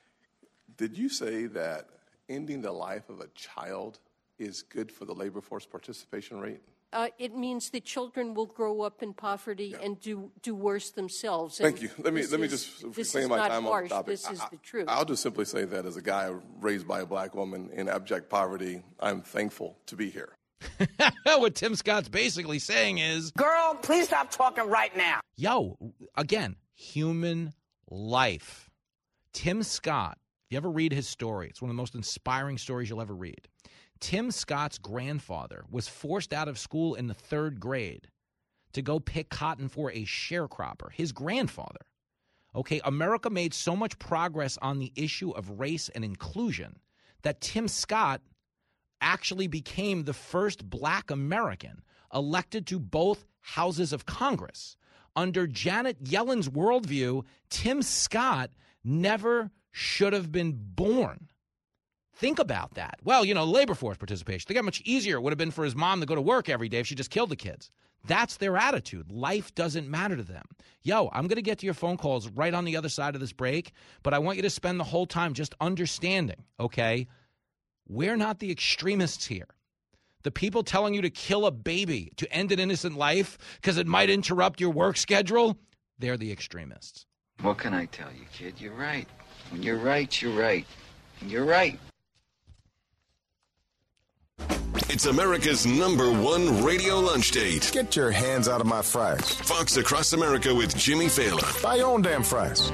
did you say that ending the life of a child is good for the labor force participation rate? Uh, it means that children will grow up in poverty yeah. and do do worse themselves. Thank and you. Let me let me is, just this claim is my not time harsh. on the topic. This is I, the truth. I'll just simply say that as a guy raised by a black woman in abject poverty, I'm thankful to be here. What Tim Scott's basically saying is, girl, please stop talking right now. Yo, again, human life. Tim Scott You ever read his story? It's one of the most inspiring stories you'll ever read. Tim Scott's grandfather was forced out of school in the third grade to go pick cotton for a sharecropper, his grandfather. Okay, America made so much progress on the issue of race and inclusion that Tim Scott actually became the first black American elected to both houses of Congress. Under Janet Yellen's worldview, Tim Scott never should have been born. Think about that. Well, you know, labor force participation. Think how much easier it would have been for his mom to go to work every day if she just killed the kids. That's their attitude. Life doesn't matter to them. Yo, I'm going to get to your phone calls right on the other side of this break, but I want you to spend the whole time just understanding, okay? We're not the extremists here. The people telling you to kill a baby to end an innocent life because it might interrupt your work schedule, they're the extremists. What can I tell you, kid? You're right. When you're right, you're right. And you're right. It's America's number one radio lunch date. Get your hands out of my fries. Fox Across America with Jimmy Fallon. Buy your own damn fries.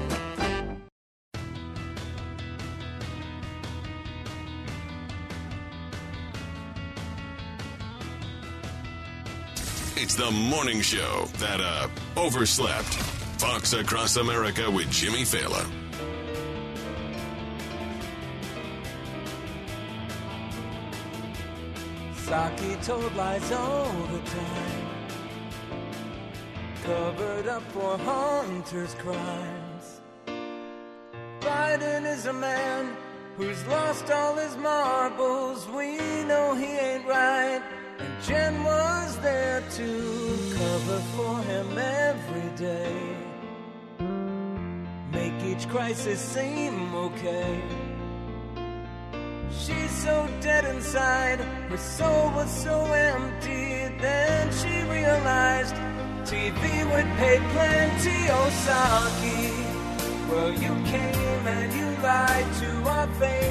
It's the morning show that uh overslept. Fox Across America with Jimmy Fallon. Saki told lies all the time, covered up for hunters' crimes. Biden is a man who's lost all his marbles. We know he ain't right, and Jen was there to cover for him every day, make each crisis seem okay. She's so dead inside, her soul was so empty. Then she realized T V would pay plenty. Oh, Saki, well, you came and you lied to our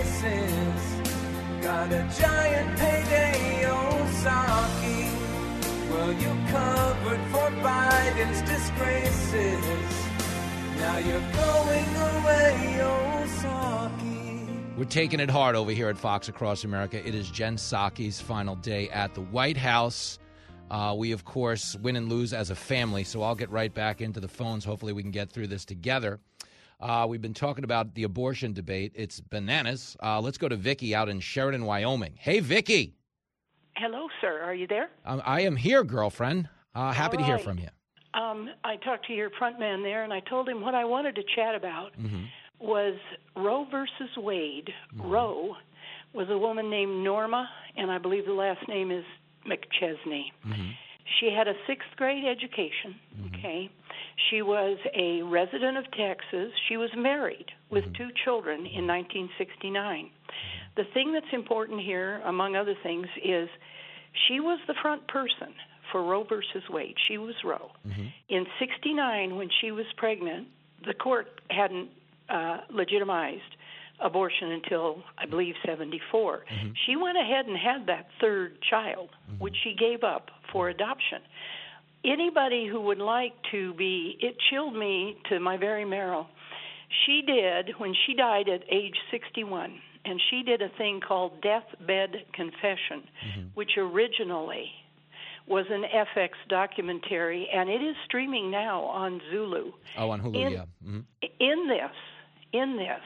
faces. Got a giant payday, oh, Saki. Well, you covered for Biden's disgraces. Now you're going away, oh, Saki. We're taking it hard over here at Fox Across America. It is Jen Psaki's final day at the White House. Uh, we, of course, win and lose as a family, so I'll get right back into the phones. Hopefully we can get through this together. Uh, we've been talking about the abortion debate. It's bananas. Uh, let's go to Vicky out in Sheridan, Wyoming. Hey, Vicky. Hello, sir. Are you there? Um, I am here, girlfriend. Uh, happy All to hear right. from you. Um, I talked to your front man there, and I told him what I wanted to chat about Mm-hmm. was Roe versus Wade. Mm-hmm. Roe was a woman named Norma, and I believe the last name is McChesney. Mm-hmm. She had a sixth grade education, Mm-hmm. okay? She was a resident of Texas. She was married with Mm-hmm. two children in nineteen sixty-nine. The thing that's important here, among other things, is she was the front person for Roe versus Wade. She was Roe. Mm-hmm. In sixty-nine, when she was pregnant, the court hadn't uh, legitimized abortion until, I believe, seventy-four. Mm-hmm. She went ahead and had that third child, Mm-hmm. which she gave up for adoption. Anybody who would like to be, it chilled me to my very marrow. She did, when she died at age sixty-one, and she did a thing called Deathbed Confession, Mm-hmm. which originally was an F X documentary, and it is streaming now on Zulu. Oh, on Hulu, in, yeah. Mm-hmm. In this, in this,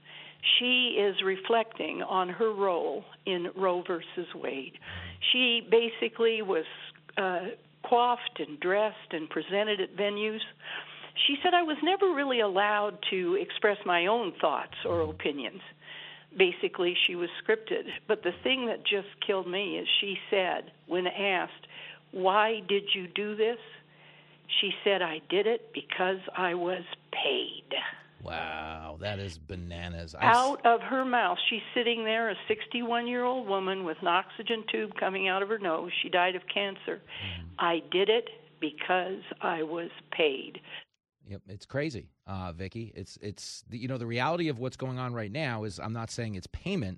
she is reflecting on her role in Roe versus Wade. She basically was uh, coiffed and dressed and presented at venues. She said, I was never really allowed to express my own thoughts or opinions. Basically, she was scripted. But the thing that just killed me is she said, when asked, why did you do this? She said, I did it because I was paid. Wow, that is bananas. I've Out of her mouth. She's sitting there, a sixty-one-year-old woman with an oxygen tube coming out of her nose. She died of cancer. Mm. I did it because I was paid. Yep, it's crazy, uh, Vicky. It's it's the, you know the reality of what's going on right now is I'm not saying it's payment,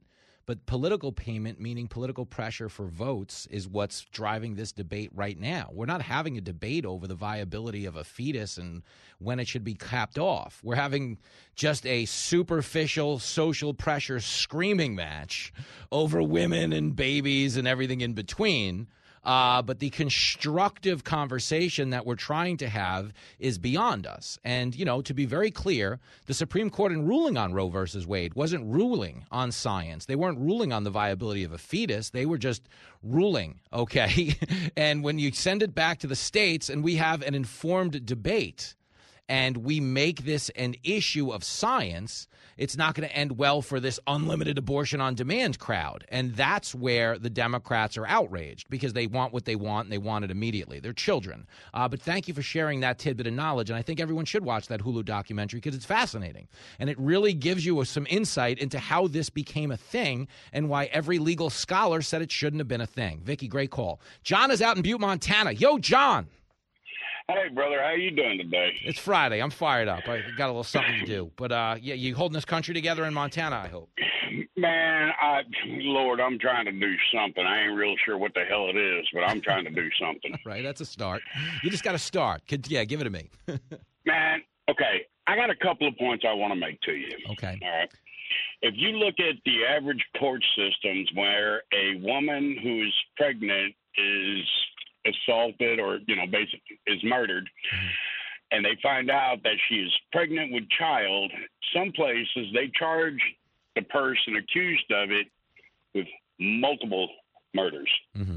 But political payment, meaning political pressure for votes, is what's driving this debate right now. We're not having a debate over the viability of a fetus and when it should be capped off. We're having just a superficial social pressure screaming match over women and babies and everything in between. Uh, but the constructive conversation that we're trying to have is beyond us. And, you know, to be very clear, the Supreme Court in ruling on Roe versus Wade wasn't ruling on science. They weren't ruling on the viability of a fetus. They were just ruling, okay? And when you send it back to the states and we have an informed debate and we make this an issue of science, it's not going to end well for this unlimited abortion on demand crowd. And that's where the Democrats are outraged, because they want what they want and they want it immediately. They're children. Uh, but thank you for sharing that tidbit of knowledge. And I think everyone should watch that Hulu documentary because it's fascinating. And it really gives you some insight into how this became a thing and why every legal scholar said it shouldn't have been a thing. Vicky, great call. John is out in Butte, Montana. Yo, John. Hey, brother, how you doing today? It's Friday. I'm fired up. I got a little something to do. But, uh, yeah, you holding this country together in Montana, I hope. Man, I, Lord, I'm trying to do something. I ain't real sure what the hell it is, but I'm trying to do something. Right, that's a start. You just got to start. Yeah, give it to me. Man, okay, I got a couple of points I want to make to you. Okay. All right. If you look at the average court systems where a woman who is pregnant is assaulted or, you know, basically is murdered, and they find out that she is pregnant with child, some places they charge the person accused of it with multiple murders. Mm-hmm.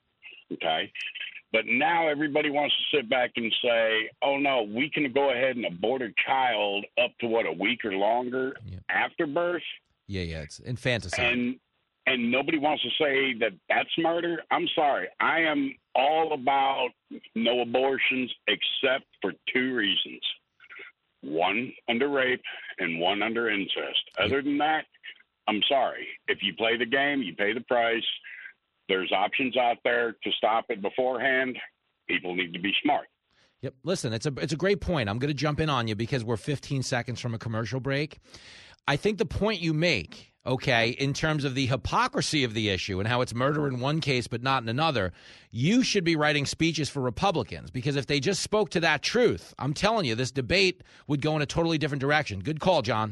Okay. But now everybody wants to sit back and say, oh, no, we can go ahead and abort a child up to, what, a week or longer yeah. after birth? Yeah, yeah, it's infanticide. And and nobody wants to say that that's murder. I'm sorry. I am all about no abortions except for two reasons. One under rape and one under incest. Other than that, I'm sorry. If you play the game, you pay the price. There's options out there to stop it beforehand. People need to be smart. Yep. Listen, it's a it's a great point. I'm going to jump in on you because we're fifteen seconds from a commercial break. I think the point you make, okay, in terms of the hypocrisy of the issue and how it's murder in one case but not in another, you should be writing speeches for Republicans, because if they just spoke to that truth, I'm telling you, this debate would go in a totally different direction. Good call, John.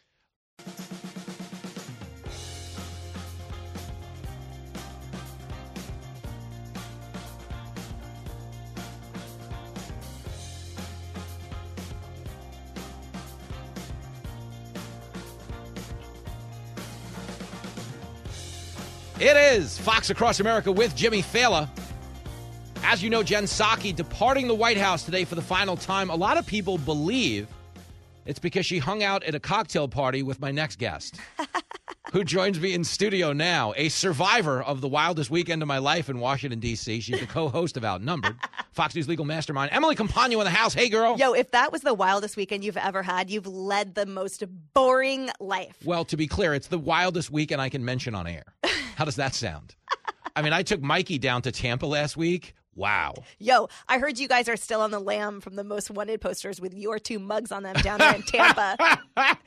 It is Fox Across America with Jimmy Fallon. As you know, Jen Psaki departing the White House today for the final time. A lot of people believe it's because she hung out at a cocktail party with my next guest, who joins me in studio now, a survivor of the wildest weekend of my life in Washington, D C She's the co-host of Outnumbered, Fox News legal mastermind, Emily Compagno in the house. Hey, girl. Yo, if that was the wildest weekend you've ever had, you've led the most boring life. Well, to be clear, it's the wildest weekend I can mention on air. How does that sound? I mean, I took Mikey down to Tampa last week. Wow. Yo, I heard you guys are still on the lam from the most wanted posters with your two mugs on them down there in Tampa.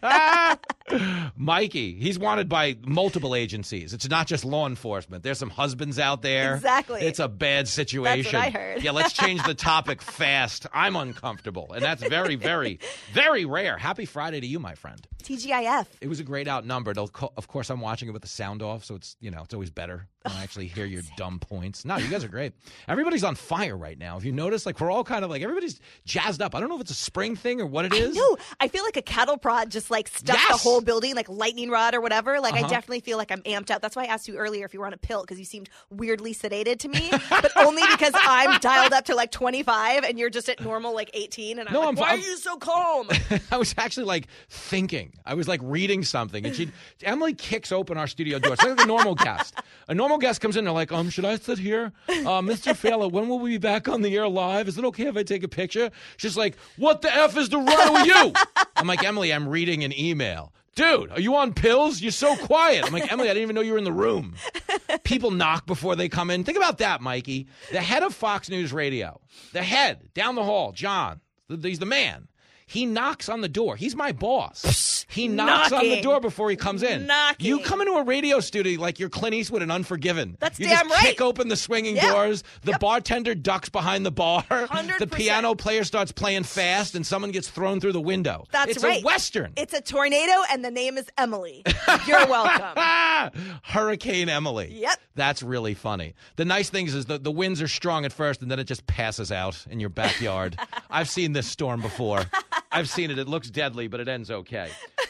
Mikey, he's wanted by multiple agencies. It's not just law enforcement. There's some husbands out there. Exactly. It's a bad situation. That's what I heard. Yeah, let's change the topic fast. I'm uncomfortable. And that's very, very, very rare. Happy Friday to you, my friend. T G I F. It was a great Outnumbered. Of course, I'm watching it with the sound off, so it's, you know, it's always better when I actually hear your dumb points. No, you guys are great. Everybody's on fire right now. If you notice, like, we're all kind of like, everybody's jazzed up. I don't know if it's a spring thing or what it is. I know. I feel like a cattle prod just, like, stuck Yes! the whole building, like lightning rod or whatever. Like, Uh-huh. I definitely feel like I'm amped out. That's why I asked you earlier if you were on a pill, because you seemed weirdly sedated to me, but only because I'm dialed up to, like, twenty-five and you're just at normal, like, eighteen. And I'm No, like, I'm- why I'm- are you so calm? I was actually like thinking. I was like reading something, and she Emily kicks open our studio door. It's like a normal guest. A normal guest comes in. They're like, "Um, should I sit here, uh, Mister Fallon? When will we be back on the air live? Is it okay if I take a picture?" She's like, "What the f is the matter with you?" I'm like, "Emily, I'm reading an email." Dude, are you on pills? You're so quiet. I'm like, Emily, I didn't even know you were in the room. People knock before they come in. Think about that, Mikey. The head of Fox News Radio, the head down the hall, John, he's the man. He knocks on the door. He's my boss. He knocks Knocking. on the door before he comes in. Knocking. You come into a radio studio like you're Clint Eastwood in Unforgiven. That's you damn just right. kick open the swinging Yeah. doors. The Yep. bartender ducks behind the bar. one hundred The percent. piano player starts playing fast, and someone gets thrown through the window. That's it's right. a Western. It's a tornado, and the name is Emily. You're welcome. Hurricane Emily. Yep. That's really funny. The nice thing is, is the, the winds are strong at first, and then it just passes out in your backyard. I've seen this storm before. I've seen it. It looks deadly, but it ends okay.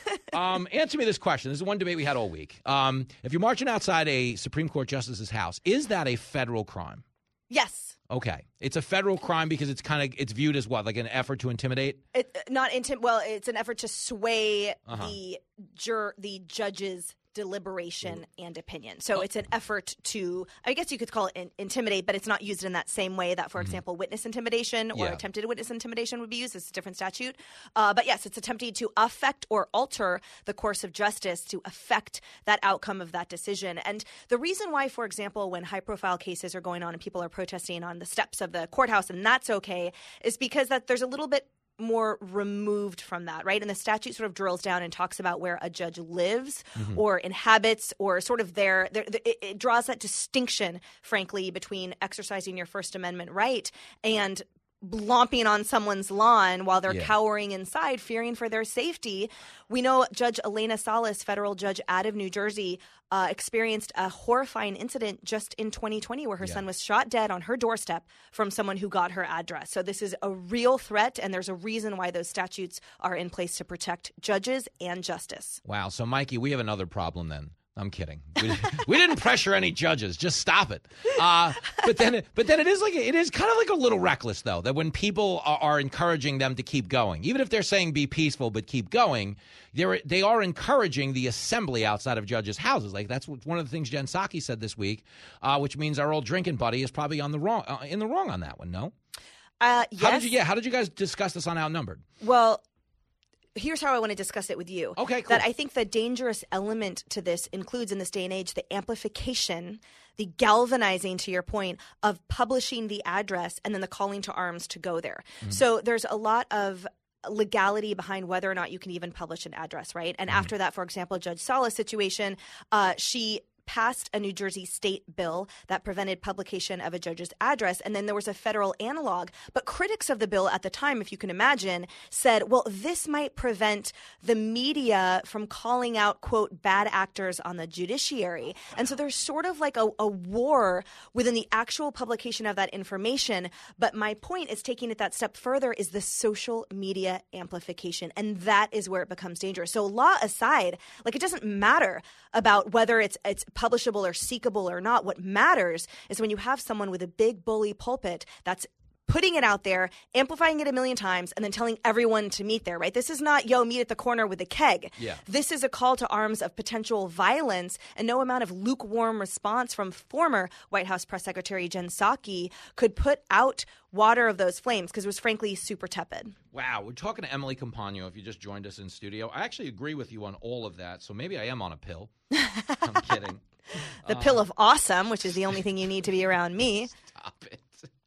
Um, answer me this question. This is one debate we had all week. Um, if you're marching outside a Supreme Court justice's house, is that a federal crime? Yes. Okay. It's a federal crime because it's kind of it's viewed as what, like an effort to intimidate? It, not intim- Well, it's an effort to sway Uh-huh. the jur- the judge's deliberation and opinion. So it's an effort to, I guess you could call it in- intimidate, but it's not used in that same way that, for example, witness intimidation or Yeah. attempted witness intimidation would be used. It's a different statute. Uh, but yes, it's attempting to affect or alter the course of justice to affect that outcome of that decision. And the reason why, for example, when high-profile cases are going on and people are protesting on the steps of the courthouse, and that's okay, is because that there's a little bit more removed from that, right? And the statute sort of drills down and talks about where a judge lives Mhm. or inhabits or sort of their, their, it, it draws that distinction, frankly, between exercising your First Amendment right and blomping on someone's lawn while they're Yeah. cowering inside, fearing for their safety. We know Judge Elena Salas, federal judge out of New Jersey, uh, experienced a horrifying incident just in twenty twenty where her Yeah. son was shot dead on her doorstep from someone who got her address. So this is a real threat, and there's a reason why those statutes are in place to protect judges and justice. Wow. So, Mikey, we have another problem then. I'm kidding. We, we didn't pressure any judges. Just stop it. Uh, but then, but then it is like it is kind of like a little reckless, though, that when people are, are encouraging them to keep going, even if they're saying be peaceful but keep going, they're they are encouraging the assembly outside of judges' houses. Like that's what, one of the things Jen Psaki said this week, uh, which means our old drinking buddy is probably on the wrong uh, in the wrong on that one. No. Uh, yes. How did you? Yeah. How did you guys discuss this on Outnumbered? Well, here's how I want to discuss it with you. Okay, cool. That I think the dangerous element to this includes in this day and age the amplification, the galvanizing, to your point, of publishing the address and then the calling to arms to go there. Mhm. So there's a lot of legality behind whether or not you can even publish an address, right? And after that, for example, Judge Salas' situation, uh, she passed a New Jersey state bill that prevented publication of a judge's address, and then there was a federal analog. But critics of the bill at the time, if you can imagine, said, well, this might prevent the media from calling out, quote, bad actors on the judiciary. And so there's sort of like a, a war within the actual publication of that information. But my point is taking it that step further is the social media amplification, and that is where it becomes dangerous. So law aside, like it doesn't matter about whether it's it's publishable or seekable or not. What matters is when you have someone with a big bully pulpit that's putting it out there, amplifying it a million times, and then telling everyone to meet there, right? This is not, yo, meet at the corner with a keg. Yeah. This is a call to arms of potential violence, and no amount of lukewarm response from former White House Press Secretary Jen Psaki could put out water of those flames, because it was frankly super tepid. Wow, we're talking to Emily Compagno. If you just joined us in studio, I actually agree with you on all of that, so maybe I am on a pill. I'm kidding. The Uh, pill of awesome, which is the only thing you need to be around me. Stop it.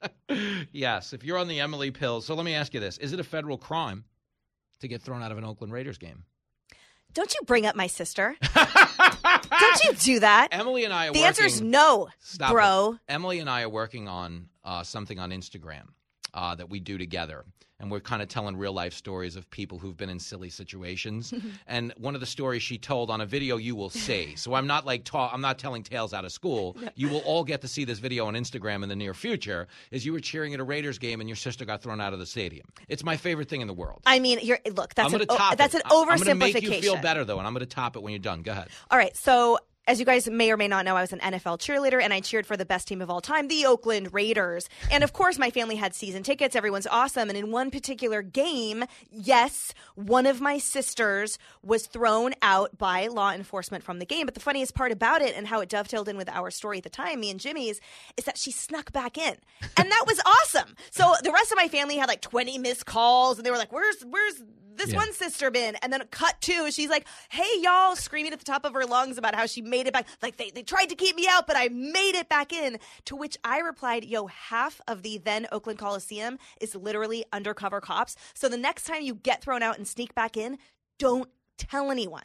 Yes, if you're on the Emily pill. So let me ask you this. Is it a federal crime to get thrown out of an Oakland Raiders game? Don't you bring up my sister. Don't you do that. Emily and I are The working, answer is no, Stop bro. it. Emily and I are working on uh, something on Instagram uh, that we do together. And we're kind of telling real life stories of people who've been in silly situations. And one of the stories she told on a video you will see. So I'm not like ta- I'm not telling tales out of school. You will all get to see this video on Instagram in the near future. Is you were cheering at a Raiders game and your sister got thrown out of the stadium. It's my favorite thing in the world. I mean, you're look. That's I'm an gonna top o- that's an it. I'm going to make you oversimplification. feel better though, and I'm going to top it when you're done. Go ahead. All right, so as you guys may or may not know, I was an N F L cheerleader, and I cheered for the best team of all time, the Oakland Raiders. And of course, my family had season tickets. Everyone's awesome. And in one particular game, yes, one of my sisters was thrown out by law enforcement from the game. But the funniest part about it, and how it dovetailed in with our story at the time, me and Jimmy's, is that she snuck back in. And that was awesome. So the rest of my family had like twenty missed calls, and they were like, where's, where's this Yeah. one sister been? And then cut two, she's like, hey, y'all, screaming at the top of her lungs about how she made it back. Like, they, they tried to keep me out, but I made it back in. To which I replied, yo, half of the then Oakland Coliseum is literally undercover cops. So the next time you get thrown out and sneak back in, don't tell anyone.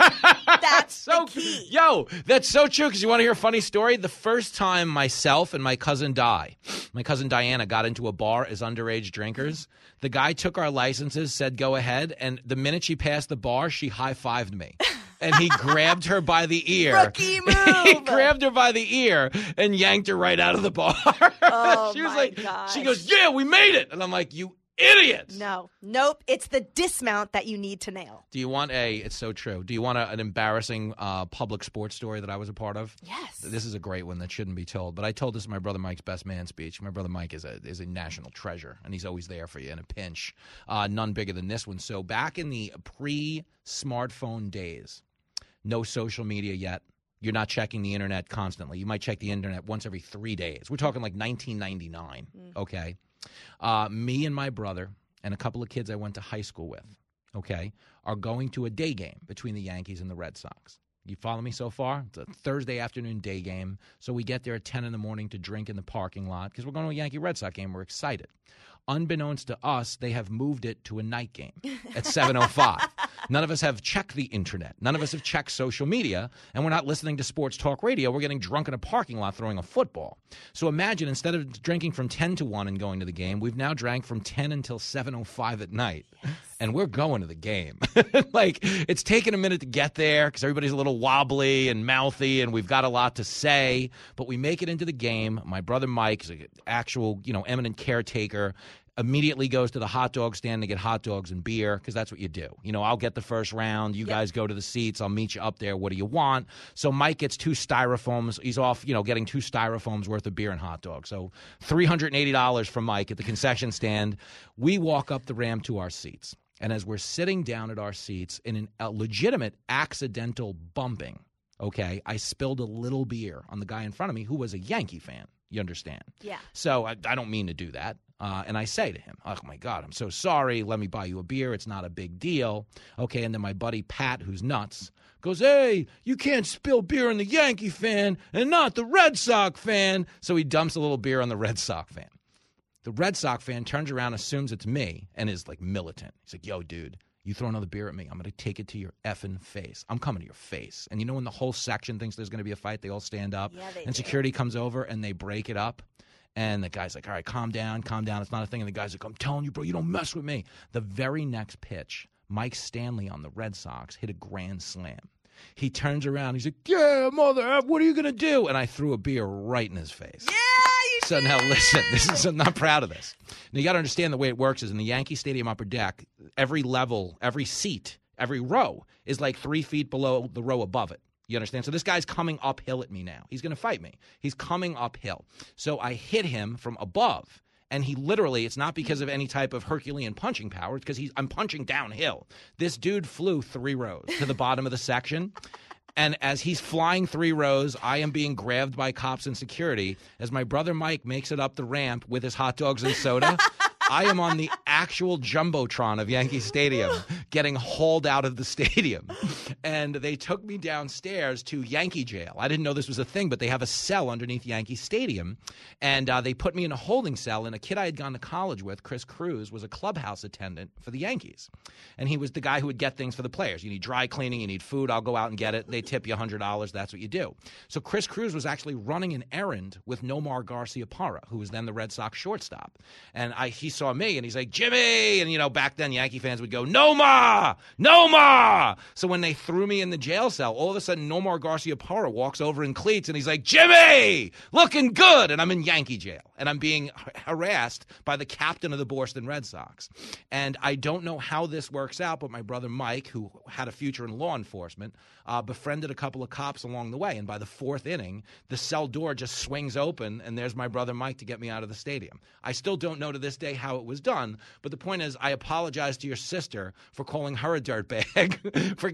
That's so the key. Yo, that's so true, because you want to hear a funny story? The first time myself and my cousin Di, my cousin Diana, got into a bar as underage drinkers, the guy took our licenses, said go ahead, and the minute she passed the bar, she high-fived me. And he grabbed her by the ear. Rookie move. He grabbed her by the ear and yanked her right out of the bar. Oh, she was my like, gosh. she goes, yeah, we made it. And I'm like, you idiot. No. Nope. It's the dismount that you need to nail. Do you want a, it's so true, do you want a, an embarrassing uh, public sports story that I was a part of? Yes. This is a great one that shouldn't be told, but I told this in my brother Mike's best man speech. My brother Mike is a is a national treasure, and he's always there for you in a pinch. Uh, none bigger than this one. So back in the pre-smartphone days, no social media yet. You're not checking the internet constantly. You might check the internet once every three days. We're talking like nineteen ninety-nine, mm. okay? Uh, me and my brother and a couple of kids I went to high school with, okay, are going to a day game between the Yankees and the Red Sox. You follow me so far? It's a Thursday afternoon day game. So we get there at ten in the morning to drink in the parking lot because we're going to a Yankee Red Sox game. We're excited. Unbeknownst to us, they have moved it to a night game at seven oh five. None of us have checked the internet. None of us have checked social media, and we're not listening to sports talk radio. We're getting drunk in a parking lot throwing a football. So imagine, instead of drinking from ten to one and going to the game, we've now drank from ten until seven oh five at night. Yes. And we're going to the game. Like, it's taken a minute to get there because everybody's a little wobbly and mouthy, and we've got a lot to say. But we make it into the game. My brother Mike is an actual, you know, eminent caretaker. Immediately goes to the hot dog stand to get hot dogs and beer, because that's what you do. You know, I'll get the first round. You yep. guys go to the seats. I'll meet you up there. What do you want? So Mike gets two styrofoams. He's off, you know, getting two styrofoams worth of beer and hot dogs. So three hundred eighty dollars from Mike at the concession stand. We walk up the ramp to our seats. And as we're sitting down at our seats in an, a legitimate accidental bumping, okay, I spilled a little beer on the guy in front of me who was a Yankee fan. You understand? Yeah. So I, I don't mean to do that. Uh, and I say to him, oh, my God, I'm so sorry. Let me buy you a beer. It's not a big deal. Okay, and then my buddy Pat, who's nuts, goes, hey, you can't spill beer on the Yankee fan and not the Red Sox fan. So he dumps a little beer on the Red Sox fan. The Red Sox fan turns around, assumes it's me, and is, like, militant. He's like, yo, dude, you throw another beer at me, I'm going to take it to your effing face. I'm coming to your face. And you know when the whole section thinks there's going to be a fight, they all stand up, yeah, they and do. Security comes over, and they break it up. And the guy's like, all right, calm down, calm down. It's not a thing. And the guy's like, I'm telling you, bro, you don't mess with me. The very next pitch, Mike Stanley on the Red Sox hit a grand slam. He turns around. He's like, yeah, mother, what are you going to do? And I threw a beer right in his face. Yeah, you So now listen, this is, I'm not proud of this. Now you got to understand the way it works is in the Yankee Stadium upper deck, every level, every seat, every row is like three feet below the row above it. You understand? So this guy's coming uphill at me now. He's going to fight me. He's coming uphill. So I hit him from above. And he literally, it's not because of any type of Herculean punching power. It's because he's I'm punching downhill. This dude flew three rows to the bottom of the section. And as he's flying three rows, I am being grabbed by cops and security. As my brother Mike makes it up the ramp with his hot dogs and soda, I am on the actual Jumbotron of Yankee Stadium getting hauled out of the stadium. And they took me downstairs to Yankee Jail. I didn't know this was a thing, but they have a cell underneath Yankee Stadium. And uh, they put me in a holding cell. And a kid I had gone to college with, Chris Cruz, was a clubhouse attendant for the Yankees. And he was the guy who would get things for the players. You need dry cleaning, you need food, I'll go out and get it. They tip you one hundred dollars, that's what you do. So Chris Cruz was actually running an errand with Nomar Garciaparra, who was then the Red Sox shortstop. And I he saw me, and he's like, Jimmy! And, you know, back then Yankee fans would go, Nomar! Nomar! So when they threw me in the jail cell, all of a sudden Nomar Garciaparra walks over in cleats, and he's like, Jimmy! Looking good! And I'm in Yankee jail. And I'm being harassed by the captain of the Boston Red Sox. And I don't know how this works out, but my brother Mike, who had a future in law enforcement, uh, befriended a couple of cops along the way. And by the fourth inning, the cell door just swings open, and there's my brother Mike to get me out of the stadium. I still don't know to this day how it was done, but the point is I apologize to your sister for calling her a dirtbag for getting thrown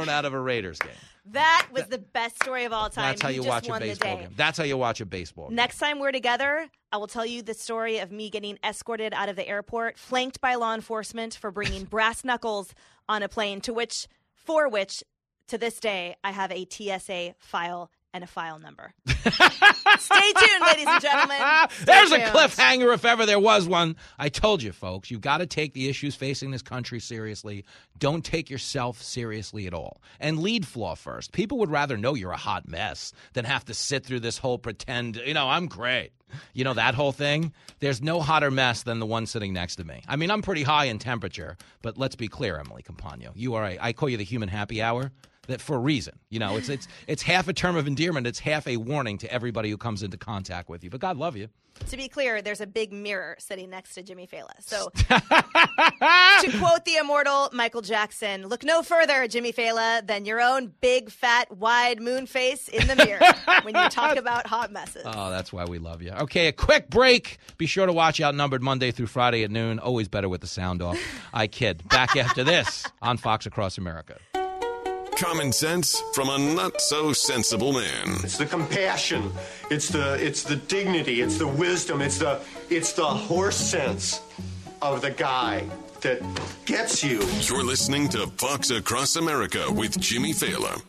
thrown out of a Raiders game. That was the best story of all time. That's how you you just watch a won the baseball day. game. That's how you watch a baseball game. Next time we're together, I will tell you the story of me getting escorted out of the airport, flanked by law enforcement for bringing brass knuckles on a plane, to which, for which, to this day, I have a T S A file and a file number. Stay tuned, ladies and gentlemen. Stay There's tuned. a cliffhanger if ever there was one. I told you, folks, you've got to take the issues facing this country seriously. Don't take yourself seriously at all. And lead flaw first. People would rather know you're a hot mess than have to sit through this whole pretend, you know, I'm great. You know, that whole thing? There's no hotter mess than the one sitting next to me. I mean, I'm pretty high in temperature, but let's be clear, Emily Campagno. You are a, I call you the human happy hour. That for a reason, you know, it's it's it's half a term of endearment. It's half a warning to everybody who comes into contact with you. But God love you. To be clear, there's a big mirror sitting next to Jimmy Fallon. So, to quote the immortal Michael Jackson, look no further, Jimmy Fallon, than your own big, fat, wide moon face in the mirror when you talk about hot messes. Oh, that's why we love you. Okay, a quick break. Be sure to watch Outnumbered Monday through Friday at noon. Always better with the sound off. I kid. Back after this on Fox Across America. Common sense from a not-so-sensible man. It's the compassion. It's the it's the dignity. It's the wisdom. It's the it's the horse sense of the guy that gets you. You're listening to Fox Across America with Jimmy Fallon.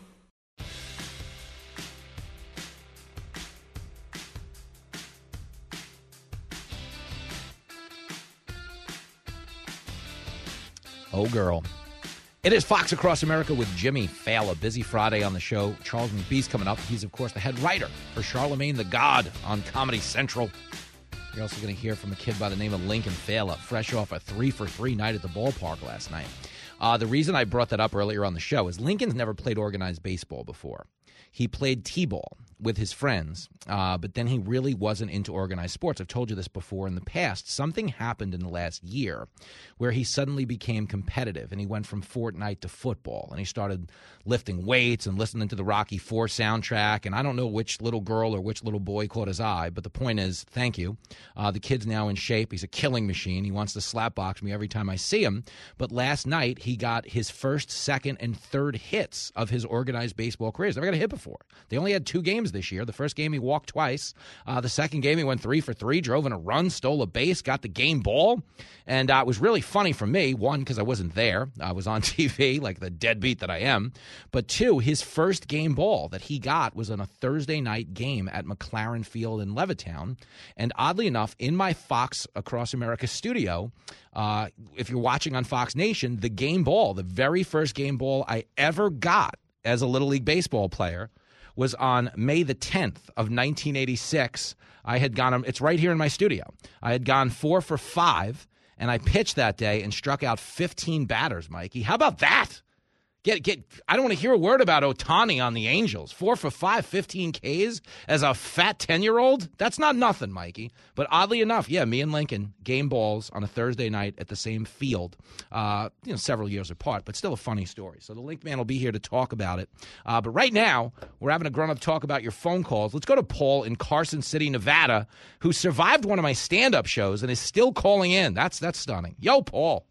Oh, girl. It is Fox Across America with Jimmy Fallon. Busy Friday on the show. Charles McBee's coming up. He's, of course, the head writer for Charlemagne the God on Comedy Central. You're also going to hear from a kid by the name of Lincoln Fallon, fresh off a three-for-three night at the ballpark last night. Uh, the reason I brought that up earlier on the show is Lincoln's never played organized baseball before. He played t-ball with his friends, uh, but then he really wasn't into organized sports. I've told you this before in the past. Something happened in the last year where he suddenly became competitive, and he went from Fortnite to football, and he started lifting weights and listening to the Rocky four soundtrack, and I don't know which little girl or which little boy caught his eye, but the point is, thank you. Uh, the kid's now in shape. He's a killing machine. He wants to slapbox me every time I see him, but last night he got his first, second, and third hits of his organized baseball career. He's never got a hit before. They only had two games this year. The first game he walked twice. Uh, the second game he went three for three, drove in a run, stole a base, got the game ball. And uh, it was really funny for me, one, because I wasn't there. I was on T V like the deadbeat that I am. But two, his first game ball that he got was on a Thursday night game at McLaren Field in Levittown. And oddly enough, in my Fox Across America studio, uh, if you're watching on Fox Nation, the game ball, the very first game ball I ever got as a Little League baseball player was on May the tenth of nineteen eighty-six. I had gone, it's right here in my studio. I had gone four for five, and I pitched that day and struck out fifteen batters, Mikey. How about that? Get get. I don't want to hear a word about Ohtani on the Angels. Four for five, fifteen Ks as a fat ten-year-old? That's not nothing, Mikey. But oddly enough, yeah, me and Lincoln game balls on a Thursday night at the same field, uh, you know, several years apart, but still a funny story. So the Link Man will be here to talk about it. Uh, but right now, we're having a grown-up talk about your phone calls. Let's go to Paul in Carson City, Nevada, who survived one of my stand-up shows and is still calling in. That's that's stunning. Yo, Paul.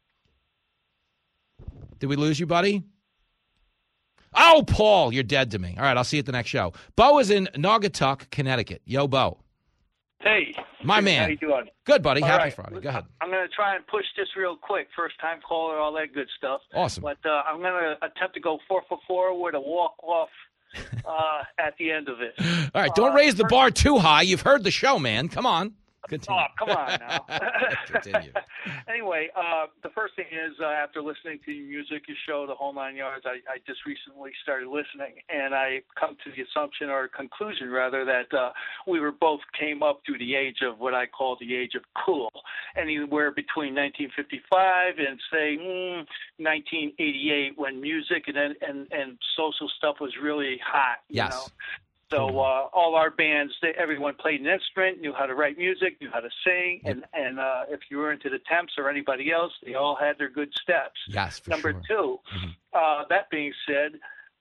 Did we lose you, buddy? Oh, Paul, you're dead to me. All right, I'll see you at the next show. Bo is in Naugatuck, Connecticut. Yo, Bo. Hey. My man. How you doing? Good, buddy. All Happy right. Friday. Go ahead. I'm going to try and push this real quick. First time caller, all that good stuff. Awesome. But uh, I'm going to attempt to go four for four with a walk-off uh, at the end of it. All right, don't uh, raise the bar too high. You've heard the show, man. Come on. Continue. Oh, come on now. Continue. Anyway, uh, the first thing is uh, after listening to your music, your show, the whole nine yards, I, I just recently started listening, and I come to the assumption or conclusion, rather, that uh, we were both came up through the age of what I call the age of cool, anywhere between nineteen fifty-five and, say, mm, nineteen eighty-eight, when music and, and, and social stuff was really hot, you yes. know? So uh, all our bands, they, everyone played an instrument, knew how to write music, knew how to sing, and and uh, if you were into the Temps or anybody else, they all had their good steps. Yes, for Number sure. two, mm-hmm. uh, that being said,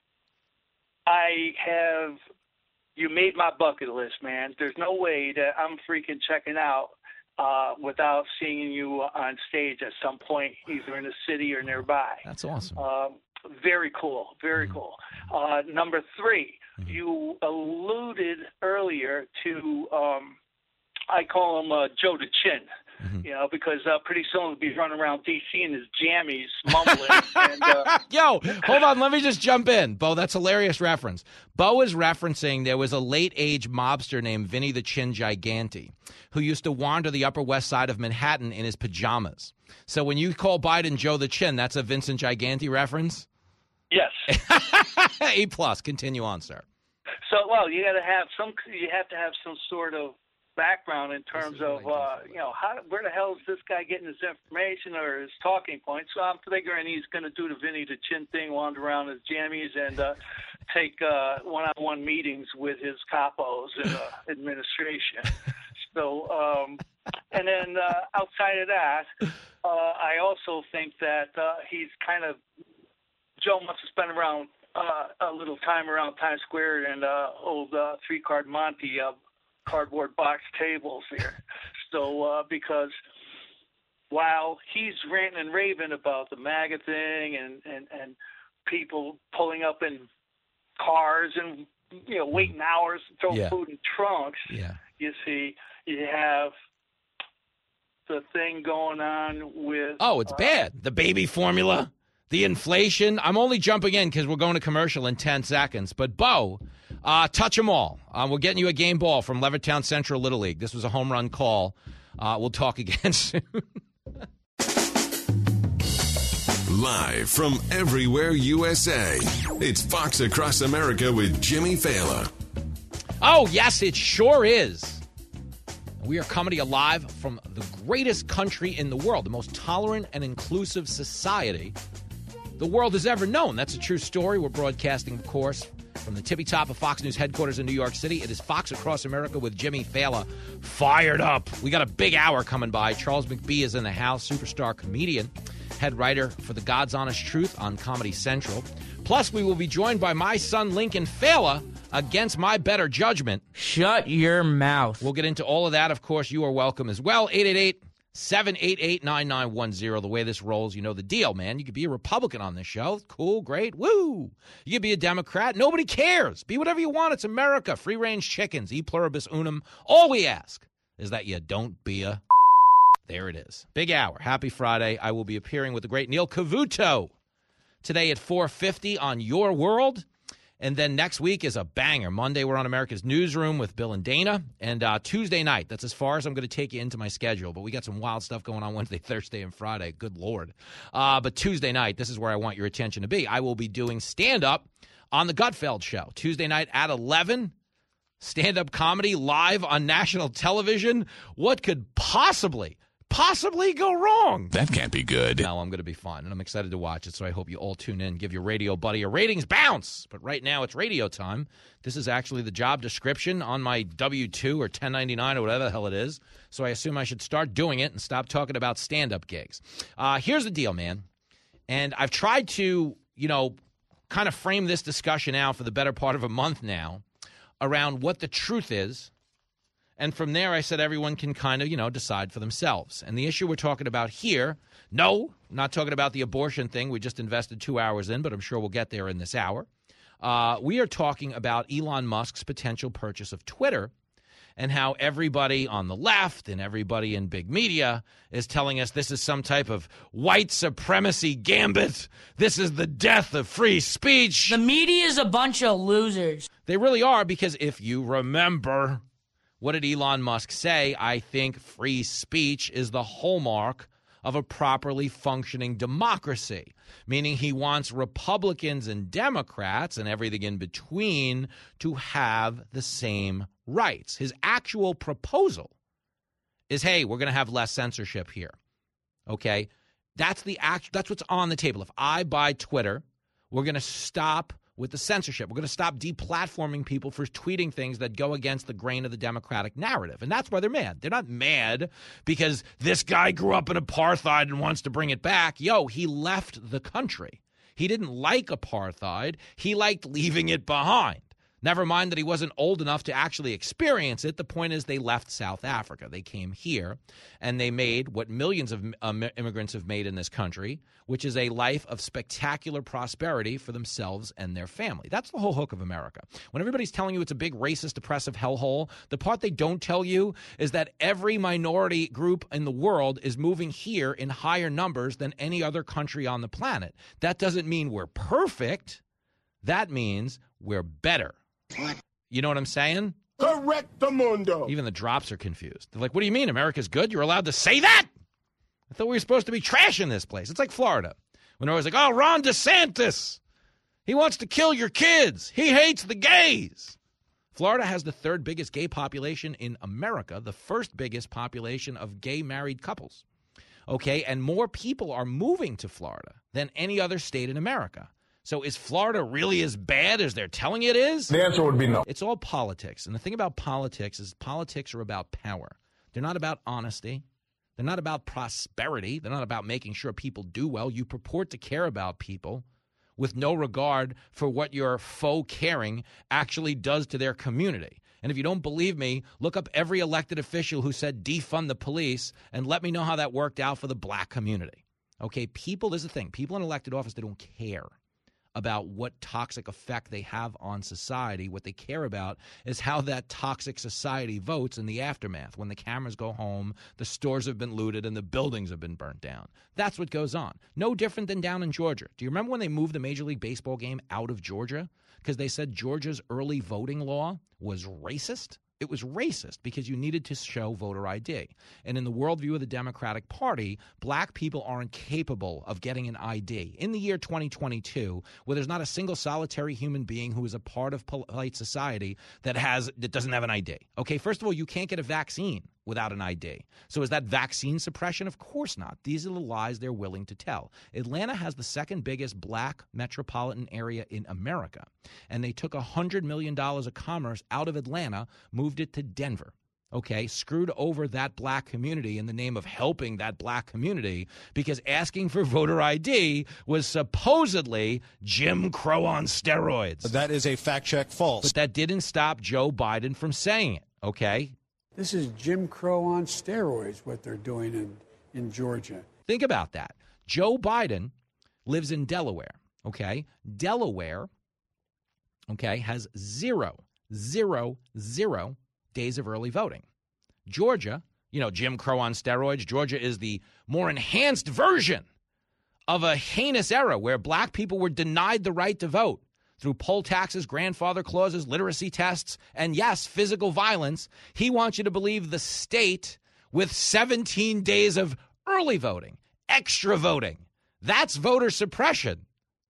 I have you made my bucket list, man. There's no way that I'm freaking checking out uh, without seeing you on stage at some point, either in the city or nearby. That's awesome. Um, very cool, very cool. Uh, number three, you alluded earlier to, um, I call him uh, Joe the Chin. Mm-hmm. You know, because uh, pretty soon he'll be running around D C in his jammies, mumbling. and, uh... Yo, hold on. Let me just jump in. Bo, that's a hilarious reference. Bo is referencing there was a late-age mobster named Vinny the Chin Gigante who used to wander the Upper West Side of Manhattan in his pajamas. So when you call Biden Joe the Chin, that's a Vincent Gigante reference? Yes. A plus. Continue on, sir. So, well, you got to have some. You have to have some sort of background in terms of, uh, you know, how, where the hell is this guy getting his information or his talking points? So I'm figuring he's going to do the Vinny the Chin thing, wander around his jammies, and uh, take uh, one-on-one meetings with his capos in the administration. So, um, and then uh, outside of that, uh, I also think that uh, he's kind of, Joe must have spent around uh, a little time around Times Square and uh, old uh, three-card Monte uh, cardboard box tables here. So uh, because while he's ranting and raving about the MAGA thing and, and, and people pulling up in cars and, you know, waiting hours to throw yeah. food in trunks, yeah. you see, you have the thing going on with... Oh, it's uh, bad. The baby formula, the inflation. I'm only jumping in because we're going to commercial in ten seconds. But, Bo... Uh, touch them all. Uh, we're getting you a game ball from Levittown Central Little League. This was a home run call. Uh, we'll talk again soon. Live from everywhere U S A, it's Fox Across America with Jimmy Fallon. Oh, yes, it sure is. We are coming to you live from the greatest country in the world, the most tolerant and inclusive society the world has ever known. That's a true story. We're broadcasting, of course, from the tippy top of Fox News headquarters in New York City. It is Fox Across America with Jimmy Fallon. Fired up. We got a big hour coming by. Charles McBee is in the house, superstar comedian, head writer for The God's Honest Truth on Comedy Central. Plus, we will be joined by my son, Lincoln Fallon, against my better judgment. Shut your mouth. We'll get into all of that. Of course, you are welcome as well. eight eight eight, seven eight eight, nine nine one zero. The way this rolls, you know the deal, man. You could be a Republican on this show. Cool, great, woo. You could be a Democrat. Nobody cares. Be whatever you want. It's America. Free-range chickens. E pluribus unum. All we ask is that you don't be a... There it is. Big hour. Happy Friday. I will be appearing with the great Neil Cavuto today at four fifty on Your World. And then next week is a banger. Monday, we're on America's Newsroom with Bill and Dana. And uh, Tuesday night, that's as far as I'm going to take you into my schedule. But we got some wild stuff going on Wednesday, Thursday, and Friday. Good Lord. Uh, but Tuesday night, this is where I want your attention to be. I will be doing stand-up on the Gutfeld Show. Tuesday night at eleven, stand-up comedy live on national television. What could possibly... possibly go wrong? That can't be good. No, I'm going to be fun, and I'm excited to watch it, so I hope you all tune in. Give your radio buddy a ratings bounce. But right now, it's radio time. This is actually the job description on my W two or ten ninety-nine or whatever the hell it is, so I assume I should start doing it and stop talking about stand-up gigs. Uh, here's the deal, man, and I've tried to, you know, kind of frame this discussion out for the better part of a month now around what the truth is. And from there, I said everyone can kind of, you know, decide for themselves. And the issue we're talking about here, no, I'm not talking about the abortion thing we just invested two hours in, but I'm sure we'll get there in this hour. Uh, we are talking about Elon Musk's potential purchase of Twitter and how everybody on the left and everybody in big media is telling us this is some type of white supremacy gambit. This is the death of free speech. The media is a bunch of losers. They really are, because if you remember... what did Elon Musk say? I think free speech is the hallmark of a properly functioning democracy, meaning he wants Republicans and Democrats and everything in between to have the same rights. His actual proposal is, hey, we're going to have less censorship here. Okay? That's the act, that's what's on the table. If I buy Twitter, we're going to stop with the censorship. We're going to stop deplatforming people for tweeting things that go against the grain of the Democratic narrative. And that's why they're mad. They're not mad because this guy grew up in apartheid and wants to bring it back. Yo, he left the country. He didn't like apartheid. He liked leaving it behind. Never mind that he wasn't old enough to actually experience it. The point is they left South Africa. They came here, and they made what millions of um, immigrants have made in this country, which is a life of spectacular prosperity for themselves and their family. That's the whole hook of America. When everybody's telling you it's a big racist, oppressive hellhole, the part they don't tell you is that every minority group in the world is moving here in higher numbers than any other country on the planet. That doesn't mean we're perfect. That means we're better. What? You know what I'm saying? Correctamundo. Even the drops are confused. They're like, what do you mean America's good? You're allowed to say that? I thought we were supposed to be trashing this place. It's like Florida. When they're always like, oh, Ron DeSantis. He wants to kill your kids. He hates the gays. Florida has the third biggest gay population in America, the first biggest population of gay married couples. Okay, and more people are moving to Florida than any other state in America. So is Florida really as bad as they're telling it is? The answer would be no. It's all politics. And the thing about politics is politics are about power. They're not about honesty. They're not about prosperity. They're not about making sure people do well. You purport to care about people with no regard for what your faux caring actually does to their community. And if you don't believe me, look up every elected official who said defund the police and let me know how that worked out for the black community. Okay, people, there's the thing. People in elected office, they don't care about what toxic effect they have on society. What they care about is how that toxic society votes in the aftermath, when the cameras go home, the stores have been looted, and the buildings have been burnt down. That's what goes on. No different than down in Georgia. Do you remember when they moved the Major League Baseball game out of Georgia? Because they said Georgia's early voting law was racist? It was racist because you needed to show voter I D. And in the worldview of the Democratic Party, black people aren't capable of getting an I D. In the year twenty twenty-two, where there's not a single solitary human being who is a part of polite society that has that doesn't have an I D. Okay, first of all, you can't get a vaccine without an I D. So is that vaccine suppression? Of course not. These are the lies they're willing to tell. Atlanta has the second biggest black metropolitan area in America, and they took one hundred million dollars of commerce out of Atlanta, moved it to Denver. Okay, screwed over that black community in the name of helping that black community because asking for voter I D was supposedly Jim Crow on steroids. That is a fact check false. But that didn't stop Joe Biden from saying it, okay? This is Jim Crow on steroids, what they're doing in, in Georgia. Think about that. Joe Biden lives in Delaware, okay? Delaware, okay, has zero, zero, zero days of early voting. Georgia, you know, Jim Crow on steroids, Georgia is the more enhanced version of a heinous era where black people were denied the right to vote through poll taxes, grandfather clauses, literacy tests, and yes, physical violence. He wants you to believe the state with seventeen days of early voting, extra voting. That's voter suppression.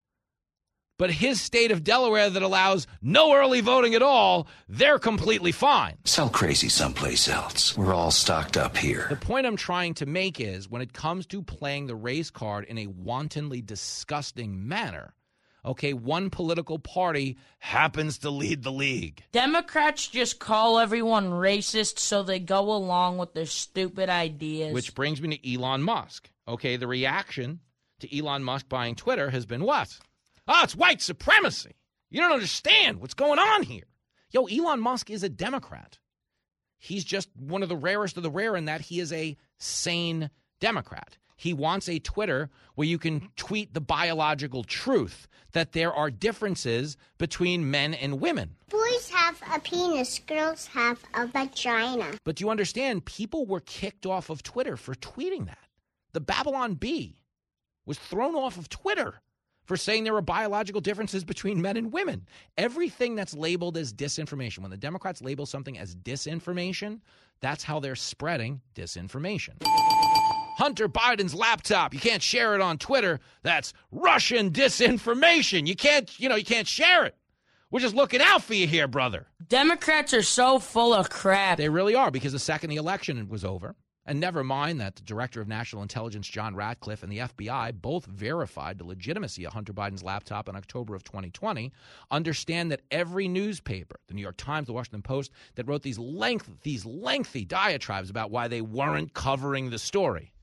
But his state of Delaware that allows no early voting at all, they're completely fine. Sell crazy someplace else. We're all stocked up here. The point I'm trying to make is when it comes to playing the race card in a wantonly disgusting manner, okay, one political party happens to lead the league. Democrats just call everyone racist so they go along with their stupid ideas. Which brings me to Elon Musk. Okay, the reaction to Elon Musk buying Twitter has been what? Oh, it's white supremacy. You don't understand what's going on here. Yo, Elon Musk is a Democrat. He's just one of the rarest of the rare in that he is a sane Democrat. He wants a Twitter where you can tweet the biological truth that there are differences between men and women. Boys have a penis, girls have a vagina. But do you understand? People were kicked off of Twitter for tweeting that. The Babylon Bee was thrown off of Twitter for saying there are biological differences between men and women. Everything that's labeled as disinformation, when the Democrats label something as disinformation, that's how they're spreading disinformation. Hunter Biden's laptop, you can't share it on Twitter. That's Russian disinformation. You can't, you know, you can't share it. We're just looking out for you here, brother. Democrats are so full of crap. They really are, because the second the election was over, and never mind that the Director of National Intelligence, John Ratcliffe, and the F B I both verified the legitimacy of Hunter Biden's laptop in October of twenty twenty, understand that every newspaper, the New York Times, the Washington Post, that wrote these length, these lengthy diatribes about why they weren't covering the story,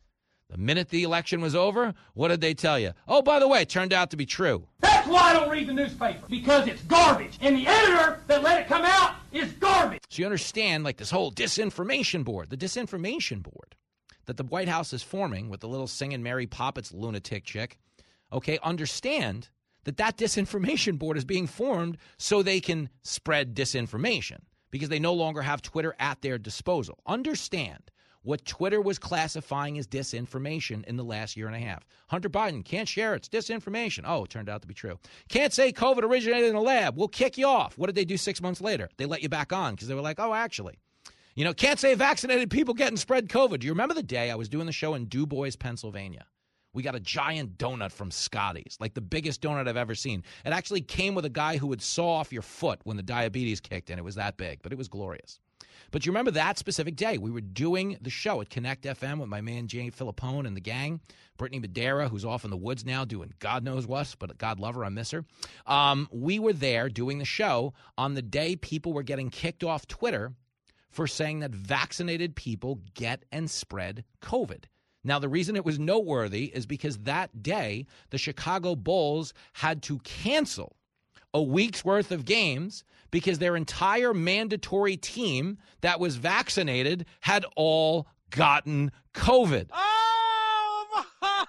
The minute the election was over, what did they tell you? Oh, by the way, it turned out to be true. That's why I don't read the newspaper, because it's garbage. And the editor that let it come out is garbage. So you understand, like, this whole disinformation board, the disinformation board that the White House is forming with the little singing Mary Poppins lunatic chick, okay, understand that that disinformation board is being formed so they can spread disinformation because they no longer have Twitter at their disposal. Understand what Twitter was classifying as disinformation in the last year and a half. Hunter Biden can't share it. It's disinformation. Oh, it turned out to be true. Can't say COVID originated in a lab. We'll kick you off. What did they do six months later? They let you back on because they were like, oh, actually. You know, can't say vaccinated people getting spread COVID. Do you remember the day I was doing the show in Du Bois, Pennsylvania? We got a giant donut from Scotty's, like the biggest donut I've ever seen. It actually came with a guy who would saw off your foot when the diabetes kicked in. It was that big, but it was glorious. But you remember that specific day? We were doing the show at Connect F M with my man Jay Filippone and the gang. Brittany Madera, who's off in the woods now doing God knows what, but God love her, I miss her. Um, we were there doing the show on the day people were getting kicked off Twitter for saying that vaccinated people get and spread COVID. Now, the reason it was noteworthy is because that day the Chicago Bulls had to cancel a week's worth of games because their entire mandatory team that was vaccinated had all gotten COVID. Oh,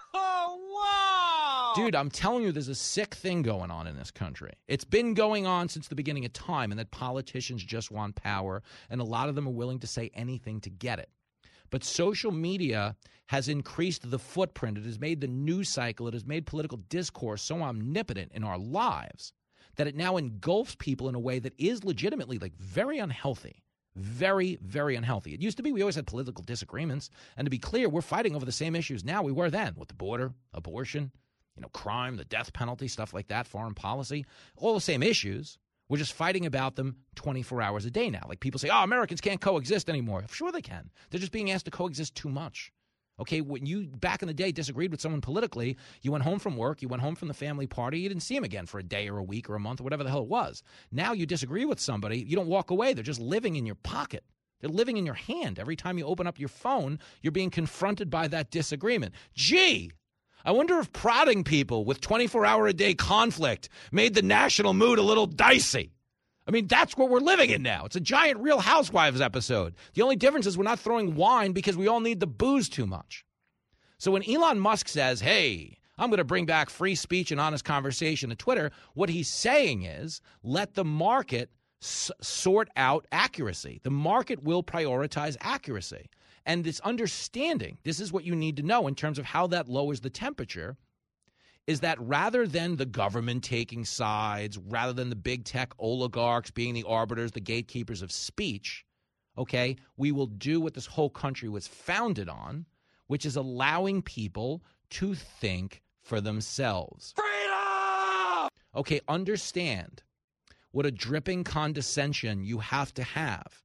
wow. Dude, I'm telling you, there's a sick thing going on in this country. It's been going on since the beginning of time, and that politicians just want power, and a lot of them are willing to say anything to get it. But social media has increased the footprint. It has made the news cycle. It has made political discourse so omnipotent in our lives that it now engulfs people in a way that is legitimately, like, very unhealthy. Very, very unhealthy. It used to be we always had political disagreements. And to be clear, we're fighting over the same issues now we were then, with the border, abortion, you know, crime, the death penalty, stuff like that, foreign policy, all the same issues. We're just fighting about them twenty-four hours a day now. Like, people say, oh, Americans can't coexist anymore. Sure they can. They're just being asked to coexist too much. Okay, when you back in the day disagreed with someone politically, you went home from work, you went home from the family party, you didn't see him again for a day or a week or a month or whatever the hell it was. Now you disagree with somebody, you don't walk away. They're just living in your pocket. They're living in your hand. Every time you open up your phone, you're being confronted by that disagreement. Gee, I wonder if prodding people with twenty-four hour a day conflict made the national mood a little dicey. I mean, that's what we're living in now. It's a giant Real Housewives episode. The only difference is we're not throwing wine because we all need the booze too much. So when Elon Musk says, hey, I'm going to bring back free speech and honest conversation to Twitter, what he's saying is let the market s- sort out accuracy. The market will prioritize accuracy. And this understanding, this is what you need to know in terms of how that lowers the temperature, is that rather than the government taking sides, rather than the big tech oligarchs being the arbiters, the gatekeepers of speech, okay, we will do what this whole country was founded on, which is allowing people to think for themselves. Freedom! Okay, understand what a dripping condescension you have to have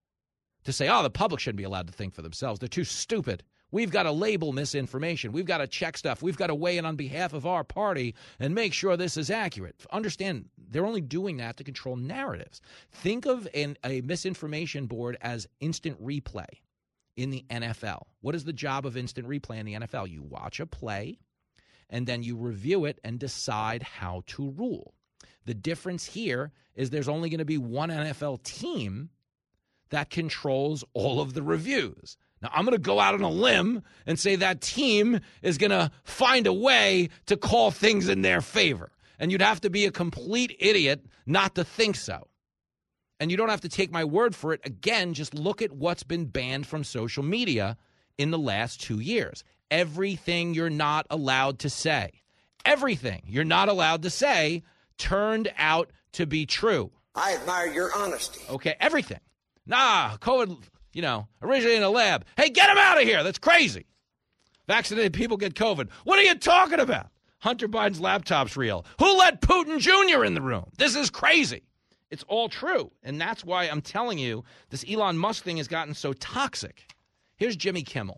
to say, oh, the public shouldn't be allowed to think for themselves. They're too stupid. We've got to label misinformation. We've got to check stuff. We've got to weigh in on behalf of our party and make sure this is accurate. Understand, they're only doing that to control narratives. Think of an, a misinformation board as instant replay in the N F L. What is the job of instant replay in the N F L? You watch a play, and then you review it and decide how to rule. The difference here is there's only going to be one N F L team that controls all of the reviews. Now, I'm going to go out on a limb and say that team is going to find a way to call things in their favor. And you'd have to be a complete idiot not to think so. And you don't have to take my word for it. Again, just look at what's been banned from social media in the last two years. Everything you're not allowed to say, everything you're not allowed to say turned out to be true. I admire your honesty. Okay, everything. Nah, COVID, you know, originated in a lab. Hey, get him out of here. That's crazy. Vaccinated people get COVID. What are you talking about? Hunter Biden's laptop's real. Who let Putin Junior in the room? This is crazy. It's all true. And that's why I'm telling you this Elon Musk thing has gotten so toxic. Here's Jimmy Kimmel,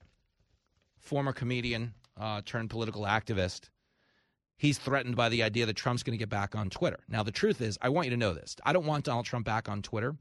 former comedian uh, turned political activist. He's threatened by the idea that Trump's going to get back on Twitter. Now, the truth is, I want you to know this. I don't want Donald Trump back on Twitter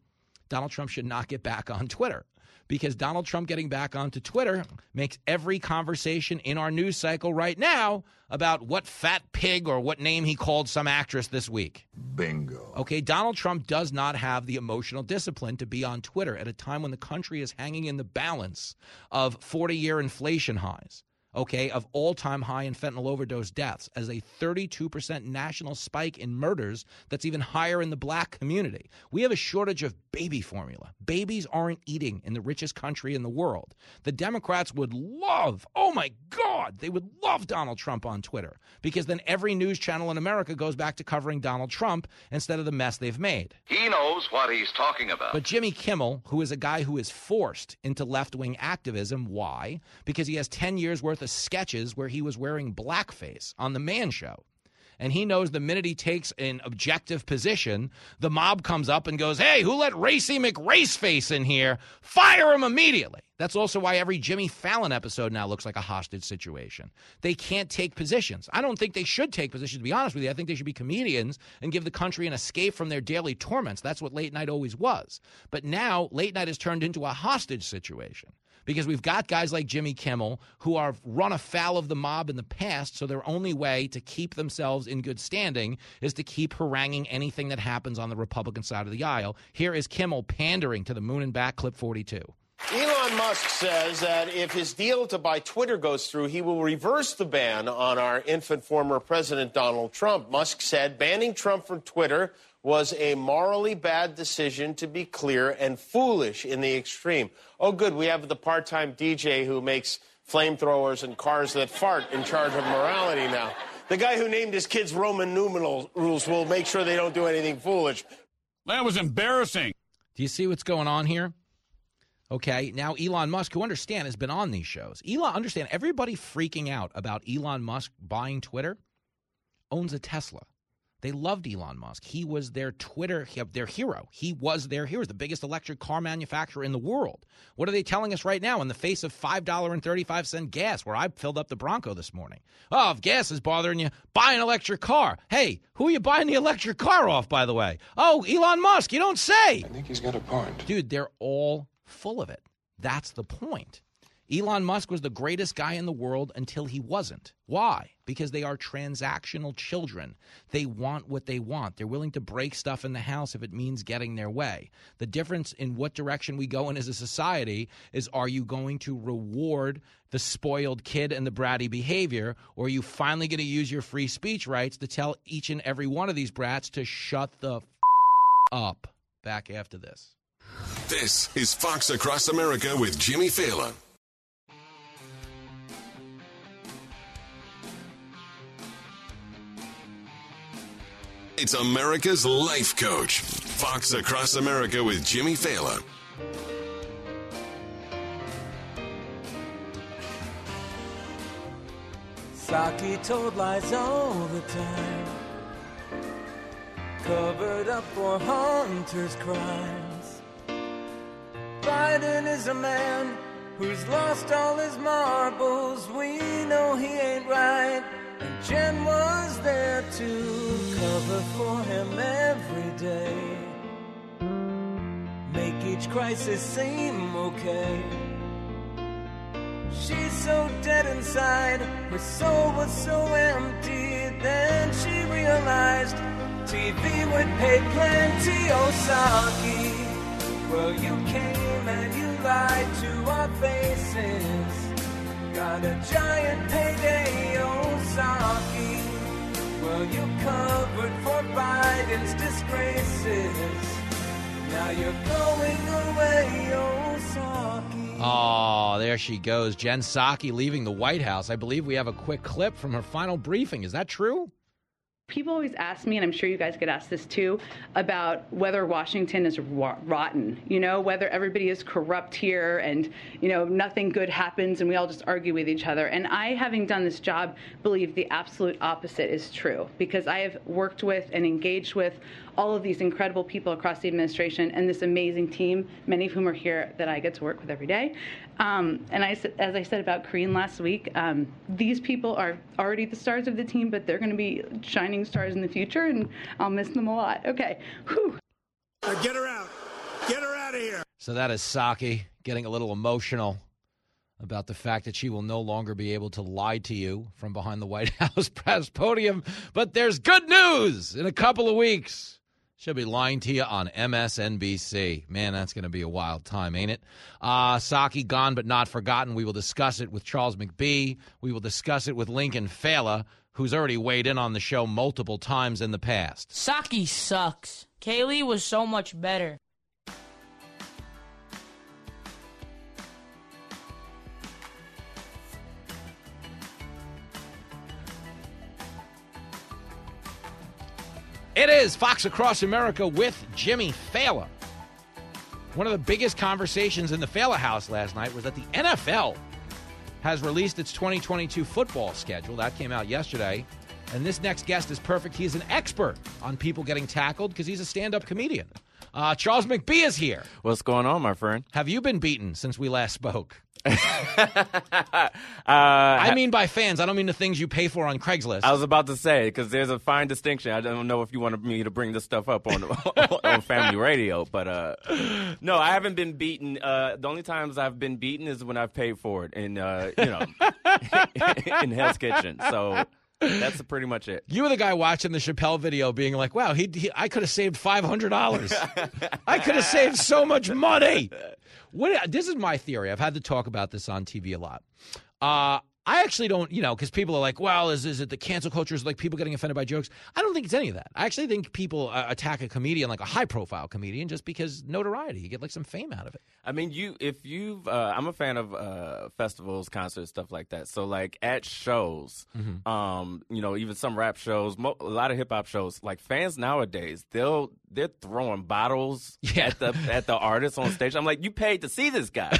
Donald Trump should not get back on Twitter, because Donald Trump getting back onto Twitter makes every conversation in our news cycle right now about what fat pig or what name he called some actress this week. Bingo. Okay, Donald Trump does not have the emotional discipline to be on Twitter at a time when the country is hanging in the balance of forty-year inflation highs. Okay, of all-time high in fentanyl overdose deaths, as a thirty-two percent national spike in murders that's even higher in the black community. We have a shortage of baby formula. Babies aren't eating in the richest country in the world. The Democrats would love, oh my God, they would love Donald Trump on Twitter, because then every news channel in America goes back to covering Donald Trump instead of the mess they've made. He knows what he's talking about. But Jimmy Kimmel, who is a guy who is forced into left-wing activism, why? Because he has ten years worth of sketches where he was wearing blackface on The Man Show. And he knows the minute he takes an objective position, the mob comes up and goes, hey, who let Racy McRaceface in here? Fire him immediately. That's also why every Jimmy Fallon episode now looks like a hostage situation. They can't take positions. I don't think they should take positions, to be honest with you. I think they should be comedians and give the country an escape from their daily torments. That's what late night always was. But now late night has turned into a hostage situation, because we've got guys like Jimmy Kimmel who are run afoul of the mob in the past, so their only way to keep themselves in good standing is to keep haranguing anything that happens on the Republican side of the aisle. Here is Kimmel pandering to the moon and back, clip forty-two. Elon Musk says that if his deal to buy Twitter goes through, he will reverse the ban on our infant former President Donald Trump. Musk said banning Trump from Twitter was a morally bad decision, to be clear, and foolish in the extreme. Oh, good, we have the part-time D J who makes flamethrowers and cars that fart in charge of morality now. The guy who named his kids Roman numeral rules will make sure they don't do anything foolish. That was embarrassing. Do you see what's going on here? Okay, now Elon Musk, who understand, has been on these shows. Elon, understand, everybody freaking out about Elon Musk buying Twitter owns a Tesla. They loved Elon Musk. He was their Twitter, their hero. He was their hero, the biggest electric car manufacturer in the world. What are they telling us right now in the face of five dollars and thirty-five cents gas, where I filled up the Bronco this morning? Oh, if gas is bothering you, buy an electric car. Hey, who are you buying the electric car off, by the way? Oh, Elon Musk, you don't say. I think he's got a point. Dude, they're all full of it. That's the point. Elon Musk was the greatest guy in the world until he wasn't. Why? Because they are transactional children. They want what they want. They're willing to break stuff in the house if it means getting their way. The difference in what direction we go in as a society is, are you going to reward the spoiled kid and the bratty behavior, or are you finally going to use your free speech rights to tell each and every one of these brats to shut the f- up? Back after this. This is Fox Across America with Jimmy Fallon. It's America's Life Coach. Fox Across America with Jimmy Fallon. Saki told lies all the time, covered up for hunters' crimes. Biden is a man who's lost all his marbles. We know he ain't right, and Jen was there to cover for him every day, make each crisis seem okay. She's so dead inside, her soul was so empty. Then she realized T V would pay plenty. Oh, Saki, well, you came and you lied to our faces. Got a giant payday, oh, Saki. Well, you covered for Biden's disgraces. Now you're going away, oh, Saki. Oh, there she goes. Jen Psaki leaving the White House. I believe we have a quick clip from her final briefing. Is that true? People always ask me, and I'm sure you guys get asked this too, about whether Washington is rotten, you know, whether everybody is corrupt here and, you know, nothing good happens and we all just argue with each other. And I, having done this job, believe the absolute opposite is true, because I have worked with and engaged with all of these incredible people across the administration and this amazing team, many of whom are here that I get to work with every day. Um, and I, as I said about Karine last week, um, these people are already the stars of the team, but they're going to be shining stars in the future, and I'll miss them a lot. Okay. Whew. Uh, get her out. Get her out. of here. So that is Psaki getting a little emotional about the fact that she will no longer be able to lie to you from behind the White House press podium. But there's good news. In a couple of weeks, she'll be lying to you on M S N B C. Man, that's going to be a wild time, ain't it? Uh, Psaki gone but not forgotten. We will discuss it with Charles McBee. We will discuss it with Lincoln Fela, who's already weighed in on the show multiple times in the past. Psaki sucks. Kaylee was so much better. It is Fox Across America with Jimmy Fallon. One of the biggest conversations in the Fallon house last night was that the N F L has released its twenty twenty-two football schedule. That came out yesterday. And this next guest is perfect. He is an expert on people getting tackled because he's a stand-up comedian. Uh, Charles McBee is here. What's going on, my friend? Have you been beaten since we last spoke? uh, I mean by fans. I don't mean the things you pay for on Craigslist. I was about to say, because there's a fine distinction. I don't know if you wanted me to bring this stuff up on on family radio, but uh, no, I haven't been beaten. Uh, the only times I've been beaten is when I've paid for it in, uh, you know, in Hell's Kitchen. So that's pretty much it. You were the guy watching the Chappelle video being like, wow, he, he I could have saved five hundred dollars. I could have saved so much money. What, this is my theory. I've had to talk about this on T V a lot. Uh, I actually don't, you know, because people are like, well, is, is it the cancel culture? Is like people getting offended by jokes? I don't think it's any of that. I actually think people uh, attack a comedian, like a high-profile comedian, just because notoriety. You get like some fame out of it. I mean, you if you've, uh, I'm a fan of uh, festivals, concerts, stuff like that. So like at shows, Mm-hmm. um, you know, even some rap shows, mo- a lot of hip hop shows, like fans nowadays, they'll they're throwing bottles Yeah. at the at the artist on stage. I'm like, you paid to see this guy.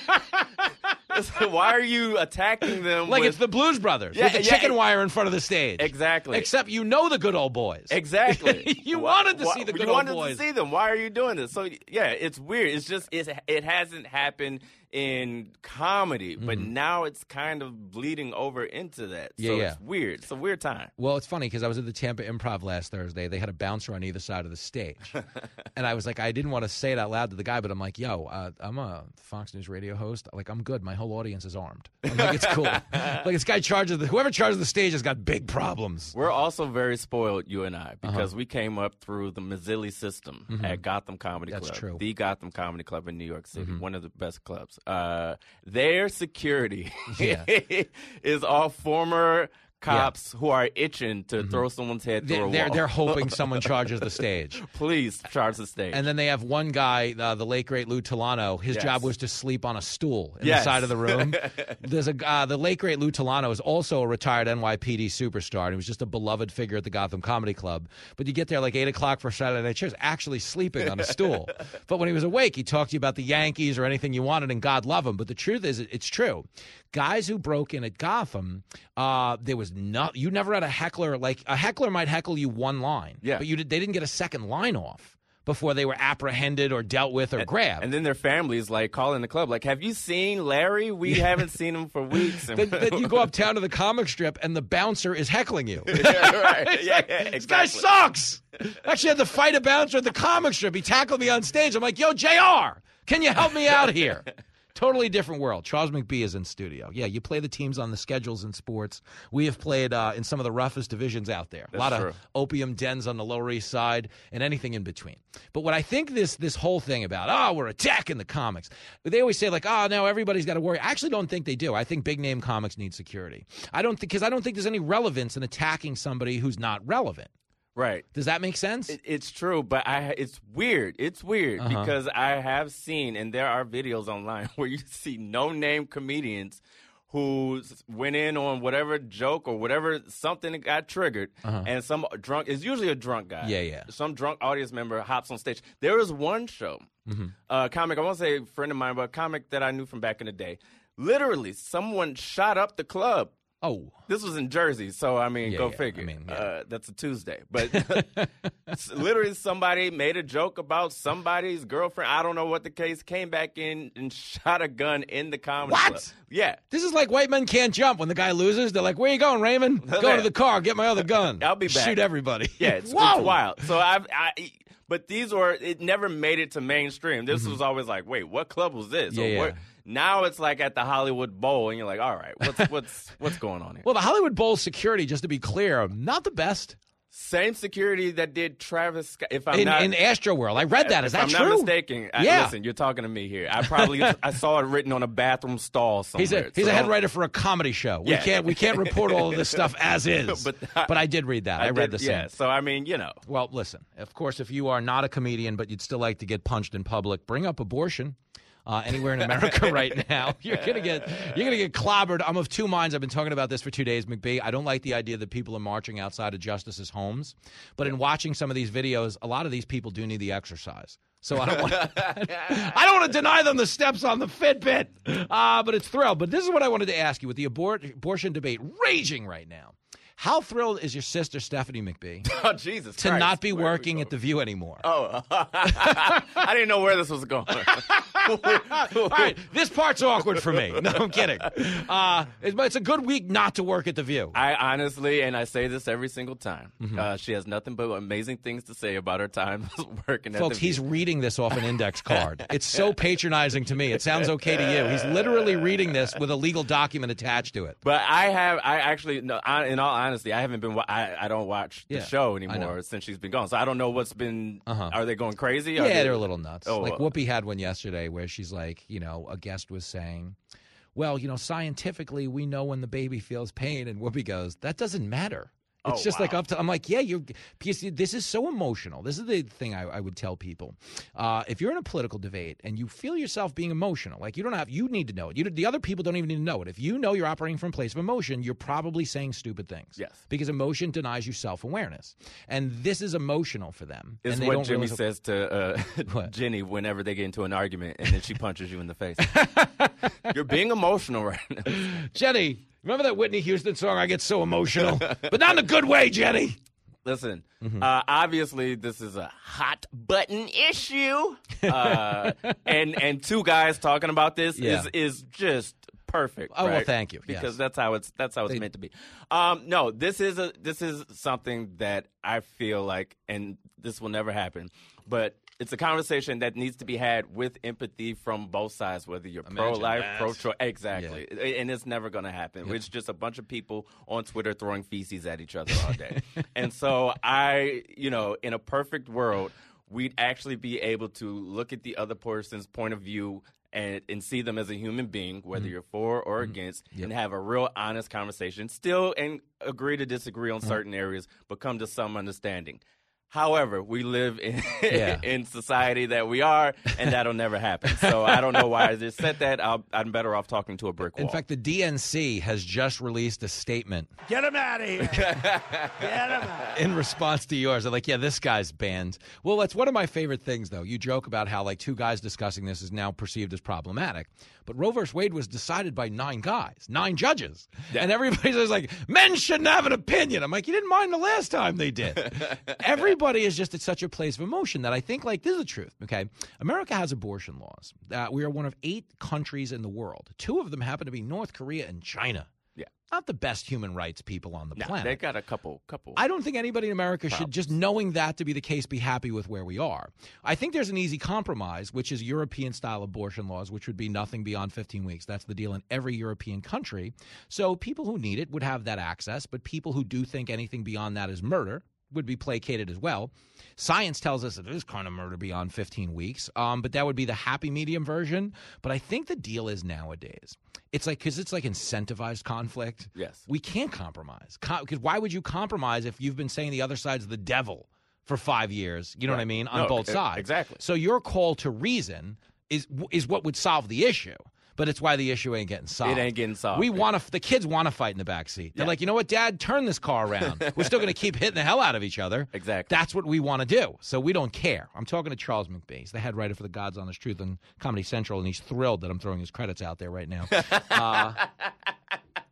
So why are you attacking them? Like with, it's the Blues Brothers Yeah, with the yeah, chicken it- wire in front of the stage. Exactly. Except you know the good old boys. Exactly. You Why- wanted to why- see the good you old wanted boys. to see them. Why are you doing this? So yeah, it's weird. It's just it's, it hasn't happened in comedy, but now it's kind of bleeding over into that. So Yeah, yeah. it's weird. It's a weird time. Well, it's funny because I was at the Tampa Improv last Thursday. They had a bouncer on either side of the stage. And I was like, I didn't want to say it out loud to the guy, but I'm like, yo, uh, I'm a Fox News radio host. Like, I'm good. My whole audience is armed. I'm like, it's cool. Like, this guy charges, the, whoever charges the stage has got big problems. We're also very spoiled, you and I, because Uh-huh. we came up through the Mazzilli system Mhm. at Gotham Comedy That's Club. true. The Gotham Comedy Club in New York City, Mhm. one of the best clubs. Uh, their security Yeah. is all former cops who are itching to throw someone's head through They're, a they're, wall. they're hoping someone charges the stage. Please charge the stage. And then they have one guy, uh, the late great Lou Tolano. His Yes. job was to sleep on a stool in Yes. the side of the room. There's a uh, the late great Lou Tolano is also a retired N Y P D superstar. And he was just a beloved figure at the Gotham Comedy Club. But you get there like eight o'clock for Saturday Night Shows, actually sleeping on a stool. But when he was awake, he talked to you about the Yankees or anything you wanted, and God love him. But the truth is, it's true. Guys who broke in at Gotham, uh, there was no, you never had a heckler. Like a heckler might heckle you one line, Yeah. but you did, they didn't get a second line off before they were apprehended or dealt with or grabbed. And then their families like calling the club, like, "Have you seen Larry? We haven't seen him for weeks." And then, then you go uptown to the comic strip and the bouncer is heckling you. yeah, right. It's yeah, like, yeah, This guy exactly. sucks. I actually had to fight a bouncer at the comic strip. He tackled me on stage. I'm like, yo, J R, can you help me out here? Totally different world. Charles McBee is in studio. Yeah, you play the teams on the schedules in sports. We have played uh, in some of the roughest divisions out there. That's a lot true. of opium dens on the Lower East Side and anything in between. But what I think this this whole thing about, oh, we're attacking the comics. They always say like, oh, now everybody's got to worry. I actually don't think they do. I think big name comics need security. I don't think because I don't think there's any relevance in attacking somebody who's not relevant. Right. Does that make sense? It, it's true, but I it's weird. It's weird Uh-huh. because I have seen, and there are videos online where you see no-name comedians who s- went in on whatever joke or whatever something that got triggered, Uh-huh. and some drunk, it's usually a drunk guy. Yeah, yeah. Some drunk audience member hops on stage. There was one show, Mhm. a comic, I won't say a friend of mine, but a comic that I knew from back in the day. Literally, someone shot up the club. Oh. This was in Jersey, so I mean, Yeah, go yeah, figure. I mean, yeah. uh, that's a Tuesday. But s- literally somebody made a joke about somebody's girlfriend. I don't know what the case. Came back in and shot a gun in the comedy What? club. Yeah. This is like White Men Can't Jump. When the guy loses, they're like, where you going, Raymond? Go to the car, get my other gun. I'll be back. Shoot everybody. Yeah, it's, Whoa! it's wild. So I've, I, But these were, it never made it to mainstream. This Mhm. was always like, wait, what club was this? Yeah, Or yeah. what? Now it's like at the Hollywood Bowl, and you're like, all right, what's what's what's going on here? Well, the Hollywood Bowl security, just to be clear, not the best. Same security that did Travis Scott. If I'm In, not in Astro World. I read that. Is if that I'm true? not mistaken. I- Yeah. listen, you're talking to me here. I probably I saw it written on a bathroom stall somewhere. He's a he's so a head don't- writer for a comedy show. We Yeah. can't we can't report all of this stuff as is. But but, I did read that. I, I read did- the same. yeah, so, I mean, you know. Well, listen. Of course, if you are not a comedian but you'd still like to get punched in public, bring up abortion. Uh, anywhere in America right now, you're gonna get you're gonna get clobbered. I'm of two minds. I've been talking about this for two days, McBee. I don't like the idea that people are marching outside of justices' homes, but in watching some of these videos, a lot of these people do need the exercise. So I don't want I don't want to deny them the steps on the Fitbit, uh, but it's thrilled. But this is what I wanted to ask you with the abort- abortion debate raging right now. How thrilled is your sister Stephanie McBee Oh, Jesus to Christ. not be working at The View anymore? Oh, I didn't know where this was going. All right, this part's awkward for me. No, I'm kidding. Uh, it's, it's a good week not to work at The View. I honestly, and I say this every single time, Mhm. uh, she has nothing but amazing things to say about her time working at Folks, the he's reading this off an index card. It's so patronizing to me. It sounds okay to you. He's literally reading this with a legal document attached to it. But I have, I actually, no, I, in all honesty, I haven't been, wa- I, I don't watch the Yeah, show I know. anymore since she's been gone. So I don't know what's been, Uh-huh. are they going crazy? Yeah, Are they, they're a little nuts. Oh, like uh, Whoopi had one yesterday where she's like, you know, a guest was saying, well, you know, scientifically we know when the baby feels pain. And Whoopi goes, that doesn't matter. It's Oh, just like wow. up to, I'm like, yeah, you're, because this is so emotional. This is the thing I, I would tell people. Uh, if you're in a political debate and you feel yourself being emotional, like you don't have, you need to know it. You, the other people don't even need to know it. If you know you're operating from a place of emotion, you're probably saying stupid things. Yes. Because emotion denies you self-awareness. And this is emotional for them. It's and they what don't Jimmy realize- says to uh, Jenny whenever they get into an argument and then she punches you in the face. You're being emotional right now. Jenny, remember that Whitney Houston song, I Get So Emotional? But not in a good way, Jenny. Listen, Mhm. uh, obviously this is a hot button issue, uh, and and two guys talking about this Yeah. is is just perfect. Oh, well, right? thank you. because Yes. that's how it's that's how it's They- meant to be. Um, no, this is a this is something that I feel like, and this will never happen, but it's a conversation that needs to be had with empathy from both sides, whether you're Imagine pro-life, that. pro-choice. Exactly. And it's never going to happen. Yeah. It's just a bunch of people on Twitter throwing feces at each other all day. And so I, you know, in a perfect world, we'd actually be able to look at the other person's point of view and, and see them as a human being, whether Mhm. you're for or against, Yep. and have a real honest conversation, still and agree to disagree on Mhm. certain areas, but come to some understanding. However, we live in Yeah. in society that we are, and that'll never happen. So I don't know why I just said that. I'll, I'm better off talking to a brick wall. In fact, the D N C has just released a statement Get him out of here. Get him out. in response to yours. They're like, yeah, this guy's banned. Well, that's one of my favorite things, though. You joke about how, like, two guys discussing this is now perceived as problematic. But Roe versus Wade was decided by nine guys, nine judges. And everybody's always like, men shouldn't have an opinion. I'm like, you didn't mind the last time they did. Everybody is just at such a place of emotion that I think, like, this is the truth, okay? America has abortion laws. Uh, we are one of eight countries in the world. Two of them happen to be North Korea and China. Yeah. Not the best human rights people on the No, planet. they got a couple, couple. I don't think anybody in America should, just knowing that to be the case, be happy with where we are. I think there's an easy compromise, which is European-style abortion laws, which would be nothing beyond fifteen weeks. That's the deal in every European country. So people who need it would have that access, but people who do think anything beyond that is murder would be placated as well. Science tells us it is kind of murder beyond fifteen weeks, um, but that would be the happy medium version. But I think the deal is nowadays, it's like, because it's like incentivized conflict. Yes. We can't compromise. Because why would you compromise if you've been saying the other side's the devil for five years? You know what I Right. mean? On No, both e- sides. exactly. So your call to reason is is what would solve the issue. But it's why the issue ain't getting solved. It ain't getting solved. We want to. The kids want to fight in the back seat. They're Yeah. like, you know what, Dad? Turn this car around. We're still going to keep hitting the hell out of each other. Exactly. That's what we want to do. So we don't care. I'm talking to Charles McBee. He's the head writer for The God's Honest Truth on Comedy Central, and he's thrilled that I'm throwing his credits out there right now. Uh,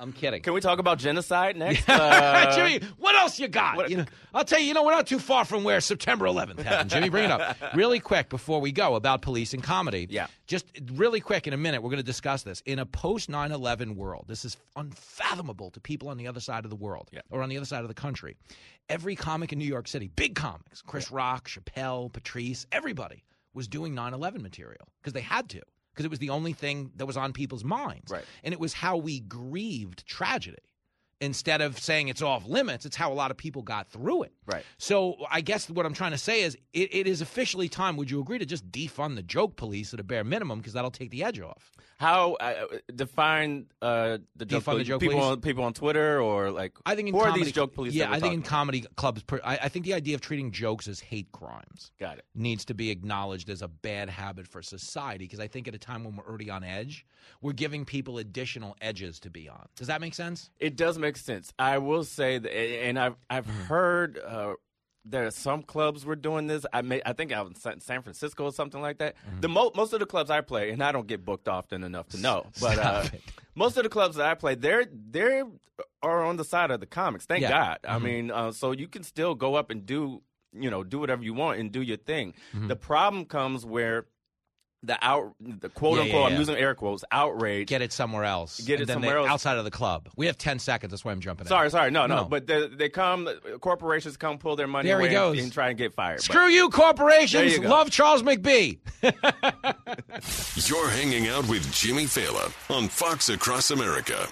I'm kidding. Can we talk about genocide next? Uh, Jimmy, what else you got? What, you know, I'll tell you, you know, we're not too far from where September eleventh happened. Jimmy, bring it up. Really quick before we go about police and comedy. Yeah. Just really quick in a minute, we're going to discuss this. In a post nine eleven world, this is unfathomable to people on the other side of the world yeah. or on the other side of the country. Every comic in New York City, big comics, Chris yeah. Rock, Chappelle, Patrice, everybody was doing nine eleven material because they had to. Because it was the only thing that was on people's minds. Right. And it was how we grieved tragedy. Instead of saying it's off limits, it's how a lot of people got through it. Right. So I guess what I'm trying to say is it, it is officially time. Would you agree to just defund the joke police at a bare minimum because that'll take the edge off? How uh, define uh, the joke defund police? the joke people police? On, people on Twitter or like I think in who comedy, are these joke police? Yeah, that we're I think in talking comedy clubs. Per, I, I think the idea of treating jokes as hate crimes Got it. needs to be acknowledged as a bad habit for society because I think at a time when we're already on edge, we're giving people additional edges to be on. Does that make sense? It does make sense. I will say that, and I've I've heard uh, there are some clubs were doing this. I may I think out in San Francisco or something like that. Mm-hmm. The mo- most of the clubs I play, and I don't get booked often enough to know, but uh, most of the clubs that I play, they're they're are on the side of the comics. Thank Yeah. God. Mm-hmm. I mean, uh, so you can still go up and do you know do whatever you want and do your thing. Mm-hmm. The problem comes where the out, the quote Yeah, unquote, yeah, I'm yeah. using air quotes, outrage. Get it somewhere else. Get it and then somewhere they, else. outside of the club. We have ten seconds. That's why I'm jumping in. Sorry, sorry, no, no, No. But they, they come, corporations come pull their money There he away goes. and, and try and get fired. Screw But you, There corporations. you go. Love Charles McBee. You're hanging out with Jimmy Fallon on Fox Across America.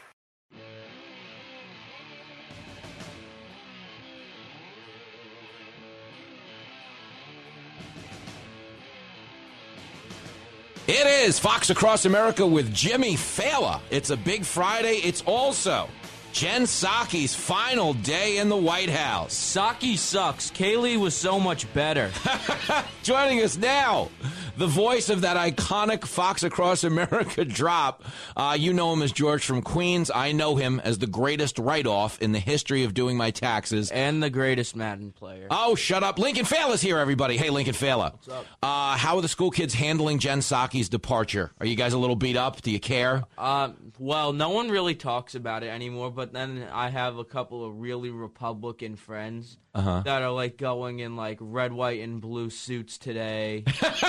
It is Fox Across America with Jimmy Fallon. It's a big Friday. It's also Jen Psaki's final day in the White House. Psaki sucks. Kaylee was so much better. Joining us now, the voice of that iconic Fox Across America drop. Uh, you know him as George from Queens. I know him as the greatest write-off in the history of doing my taxes. And the greatest Madden player. Oh, shut up. Lincoln Fallon's here, everybody. Hey, Lincoln Fallon. What's up? Uh, how are the school kids handling Jen Psaki's departure? Are you guys a little beat up? Do you care? Um, well, no one really talks about it anymore, but then I have a couple of really Republican friends Uh-huh. that are like going in like red, white, and blue suits today.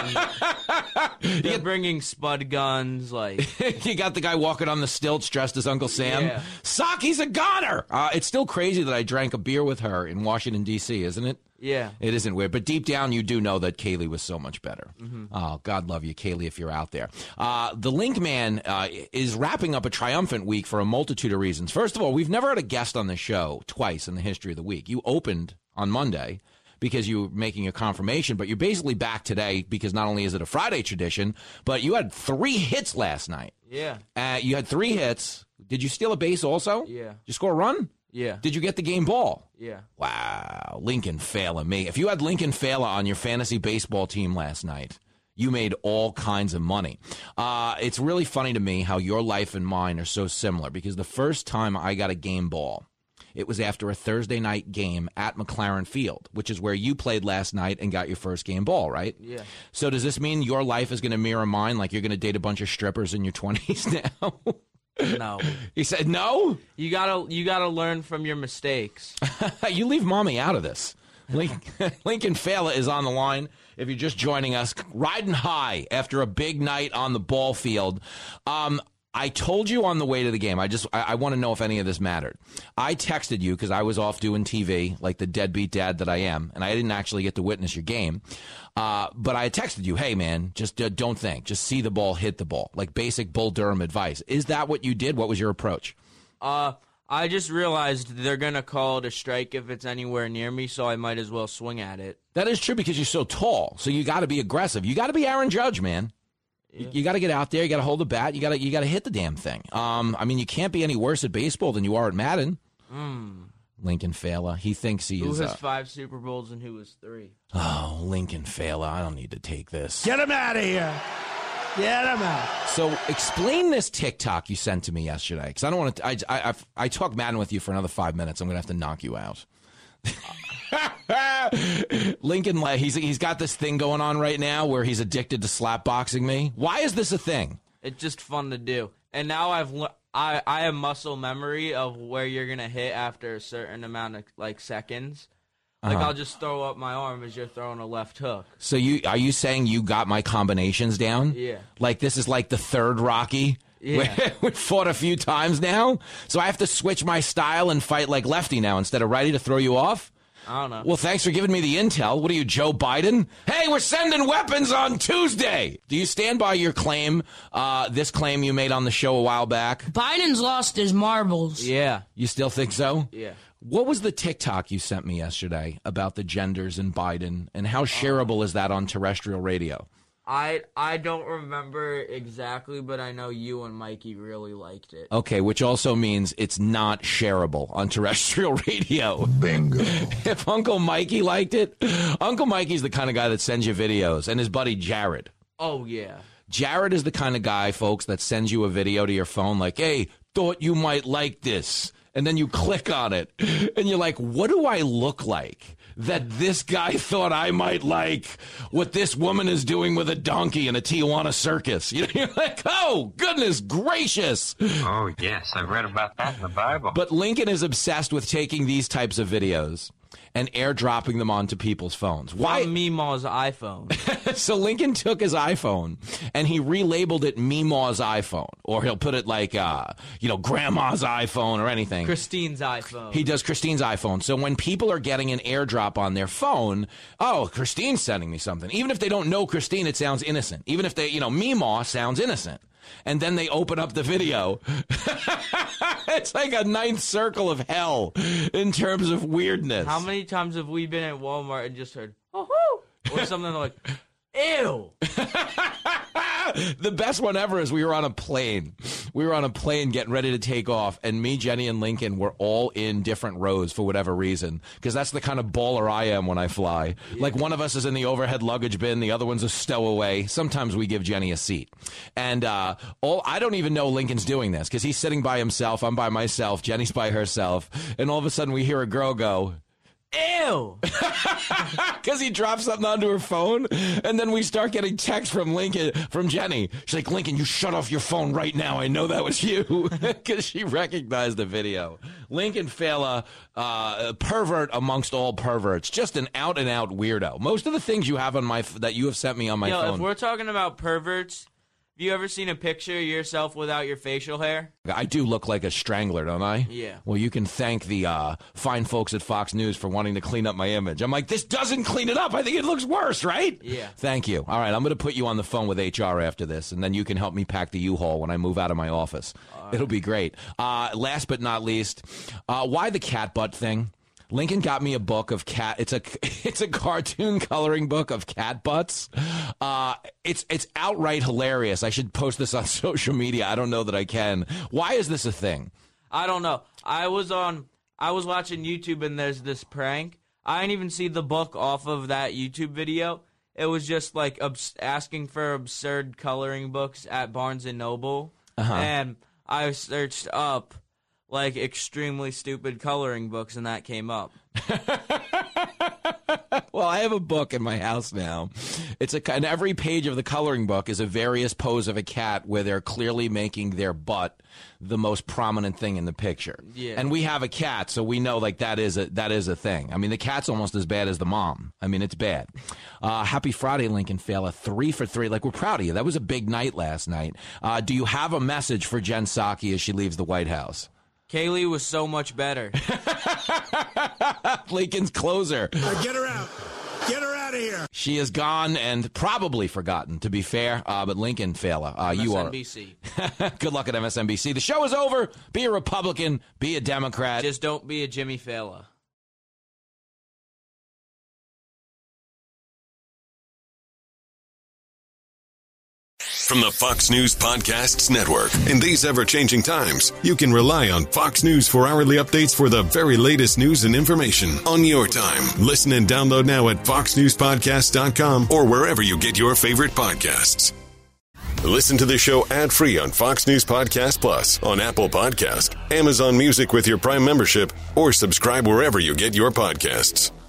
They're bringing spud guns. Like You got the guy walking on the stilts dressed as Uncle Sam. Yeah. Psaki's a goner. Uh, it's still crazy that I drank a beer with her in Washington, D C, isn't it? Yeah. It isn't weird. But deep down, you do know that Kaylee was so much better. Mhm. Oh, God love you, Kaylee, if you're out there. Uh, the Link Man uh, is wrapping up a triumphant week for a multitude of reasons. First of all, we've never had a guest on the show twice in the history of the week. You opened on Monday because you were making a confirmation, but you're basically back today because not only is it a Friday tradition, but you had three hits last night. Yeah. Uh, you had three hits. Did you steal a base also? Yeah. Did you score a run? Yeah. Did you get the game ball? Yeah. Wow. Lincoln Fallon, me. If you had Lincoln Fallon on your fantasy baseball team last night, you made all kinds of money. Uh, it's really funny to me how your life and mine are so similar because the first time I got a game ball, it was after a Thursday night game at McLaren Field, which is where you played last night and got your first game ball, right? Yeah. So does this mean your life is going to mirror mine, like you're going to date a bunch of strippers in your twenties now? No. He said no? You gotta you gotta learn from your mistakes. You leave mommy out of this. Link, Lincoln Fallon is on the line. If you're just joining us, riding high after a big night on the ball field. Um, I told you on the way to the game, I just I, I want to know if any of this mattered. I texted you because I was off doing T V like the deadbeat dad that I am, and I didn't actually get to witness your game. Uh, but I texted you, hey, man, just uh, don't think. Just see the ball, hit the ball, like basic Bull Durham advice. Is that what you did? What was your approach? Uh, I just realized they're going to call it a strike if it's anywhere near me, so I might as well swing at it. That is true because you're so tall, so you got to be aggressive. You got to be Aaron Judge, man. You, you got to get out there. You got to hold the bat. You got to you got to hit the damn thing. Um, I mean, you can't be any worse at baseball than you are at Madden. Mm. Lincoln Fallon, he thinks he Who is. has Uh, five Super Bowls and who has three? oh, Lincoln Fallon, I don't need to take this. Get him out of here. Get him out. So explain this TikTok you sent to me yesterday, because I don't want to. I I I've, I talk Madden with you for another five minutes. I'm gonna have to knock you out. Lincoln, he's he's got this thing going on right now where he's addicted to slap boxing me. Why is this a thing? It's just fun to do. And now I've le- I, I have muscle memory of where you're going to hit after a certain amount of, like, seconds. Like, Uh-huh. I'll just throw up my arm as you're throwing a left hook. So you are you saying you got my combinations down? Yeah. Like this is like the third Rocky? Yeah. We fought a few times now? So I have to switch my style and fight like lefty now instead of righty to throw you off? I don't know. Well, thanks for giving me the intel. What are you, Joe Biden? Hey, we're sending weapons on Tuesday. Do you stand by your claim, uh, this claim you made on the show a while back? Biden's lost his marbles. Yeah. You still think so? Yeah. What was the TikTok you sent me yesterday about the genders and Biden, and how shareable is that on terrestrial radio? I I don't remember exactly, but I know you and Mikey really liked it. Okay, which also means it's not shareable on terrestrial radio. Bingo. If Uncle Mikey liked it, Uncle Mikey's the kind of guy that sends you videos, and his buddy Jared. Oh, yeah. Jared is the kind of guy, folks, that sends you a video to your phone like, hey, thought you might like this. And then you click on it, and you're like, what do I look like that this guy thought I might like what this woman is doing with a donkey in a Tijuana circus? You're like, oh, goodness gracious. Oh, yes, I've read about that in the Bible. But Lincoln is obsessed with taking these types of videos and airdropping them onto people's phones. Why? From Meemaw's iPhone. So Lincoln took his iPhone and he relabeled it Meemaw's iPhone, or he'll put it like, uh, you know, Grandma's iPhone or anything. Christine's iPhone. He does Christine's iPhone. So when people are getting an airdrop on their phone, oh, Christine's sending me something. Even if they don't know Christine, it sounds innocent. Even if they, you know, Meemaw sounds innocent. And then they open up the video. It's like a ninth circle of hell in terms of weirdness. How many times have we been at Walmart and just heard, oh, or something like, ew. The best one ever is we were on a plane. We were on a plane getting ready to take off, and me, Jenny, and Lincoln were all in different rows for whatever reason, because that's the kind of baller I am when I fly. Yeah. Like one of us is in the overhead luggage bin, the other one's a stowaway. Sometimes we give Jenny a seat. And uh, all I don't even know Lincoln's doing this, because he's sitting by himself, I'm by myself, Jenny's by herself, and all of a sudden we hear a girl go, ew! Because he dropped something onto her phone, and then we start getting texts from Lincoln, from Jenny. She's like, Lincoln, you shut off your phone right now. I know that was you. Because she recognized the video. Lincoln Fela, uh, a pervert amongst all perverts. Just an out-and-out weirdo. Most of the things you have on my that you have sent me on my Yo, phone. If we're talking about perverts, have you ever seen a picture of yourself without your facial hair? I do look like a strangler, don't I? Yeah. Well, you can thank the uh, fine folks at Fox News for wanting to clean up my image. I'm like, this doesn't clean it up. I think it looks worse, right? Yeah. Thank you. All right, I'm going to put you on the phone with H R after this, and then you can help me pack the U-Haul when I move out of my office. Right. It'll be great. Uh, last but not least, uh, why the cat butt thing? Lincoln got me a book of cat. It's a it's a cartoon coloring book of cat butts. Uh, it's it's outright hilarious. I should post this on social media. I don't know that I can. Why is this a thing? I don't know. I was on. I was watching YouTube and there's this prank. I didn't even see the book off of that YouTube video. It was just like abs- asking for absurd coloring books at Barnes and Noble, uh-huh. and I searched up like extremely stupid coloring books, and that came up. Well, I have a book in my house now. It's a, and every page of the coloring book is a various pose of a cat where they're clearly making their butt the most prominent thing in the picture. Yeah. And we have a cat, so we know like that is a that is a thing. I mean, the cat's almost as bad as the mom. I mean, it's bad. Uh, happy Friday, Lincoln Fela. Three for three. Like, we're proud of you. That was a big night last night. Uh, do you have a message for Jen Psaki as she leaves the White House? Kaylee was so much better. Lincoln's closer. Uh, get her out. Get her out of here. She is gone and probably forgotten, to be fair. Uh, but Lincoln Fela, uh, you are. M S N B C. Good luck at M S N B C. The show is over. Be a Republican. Be a Democrat. Just don't be a Jimmy Fela. From the Fox News Podcasts Network. In these ever-changing times, you can rely on Fox News for hourly updates for the very latest news and information on your time. Listen and download now at fox news podcast dot com or wherever you get your favorite podcasts. Listen to the show ad-free on Fox News Podcast Plus, on Apple Podcast, Amazon Music with your Prime membership, or subscribe wherever you get your podcasts.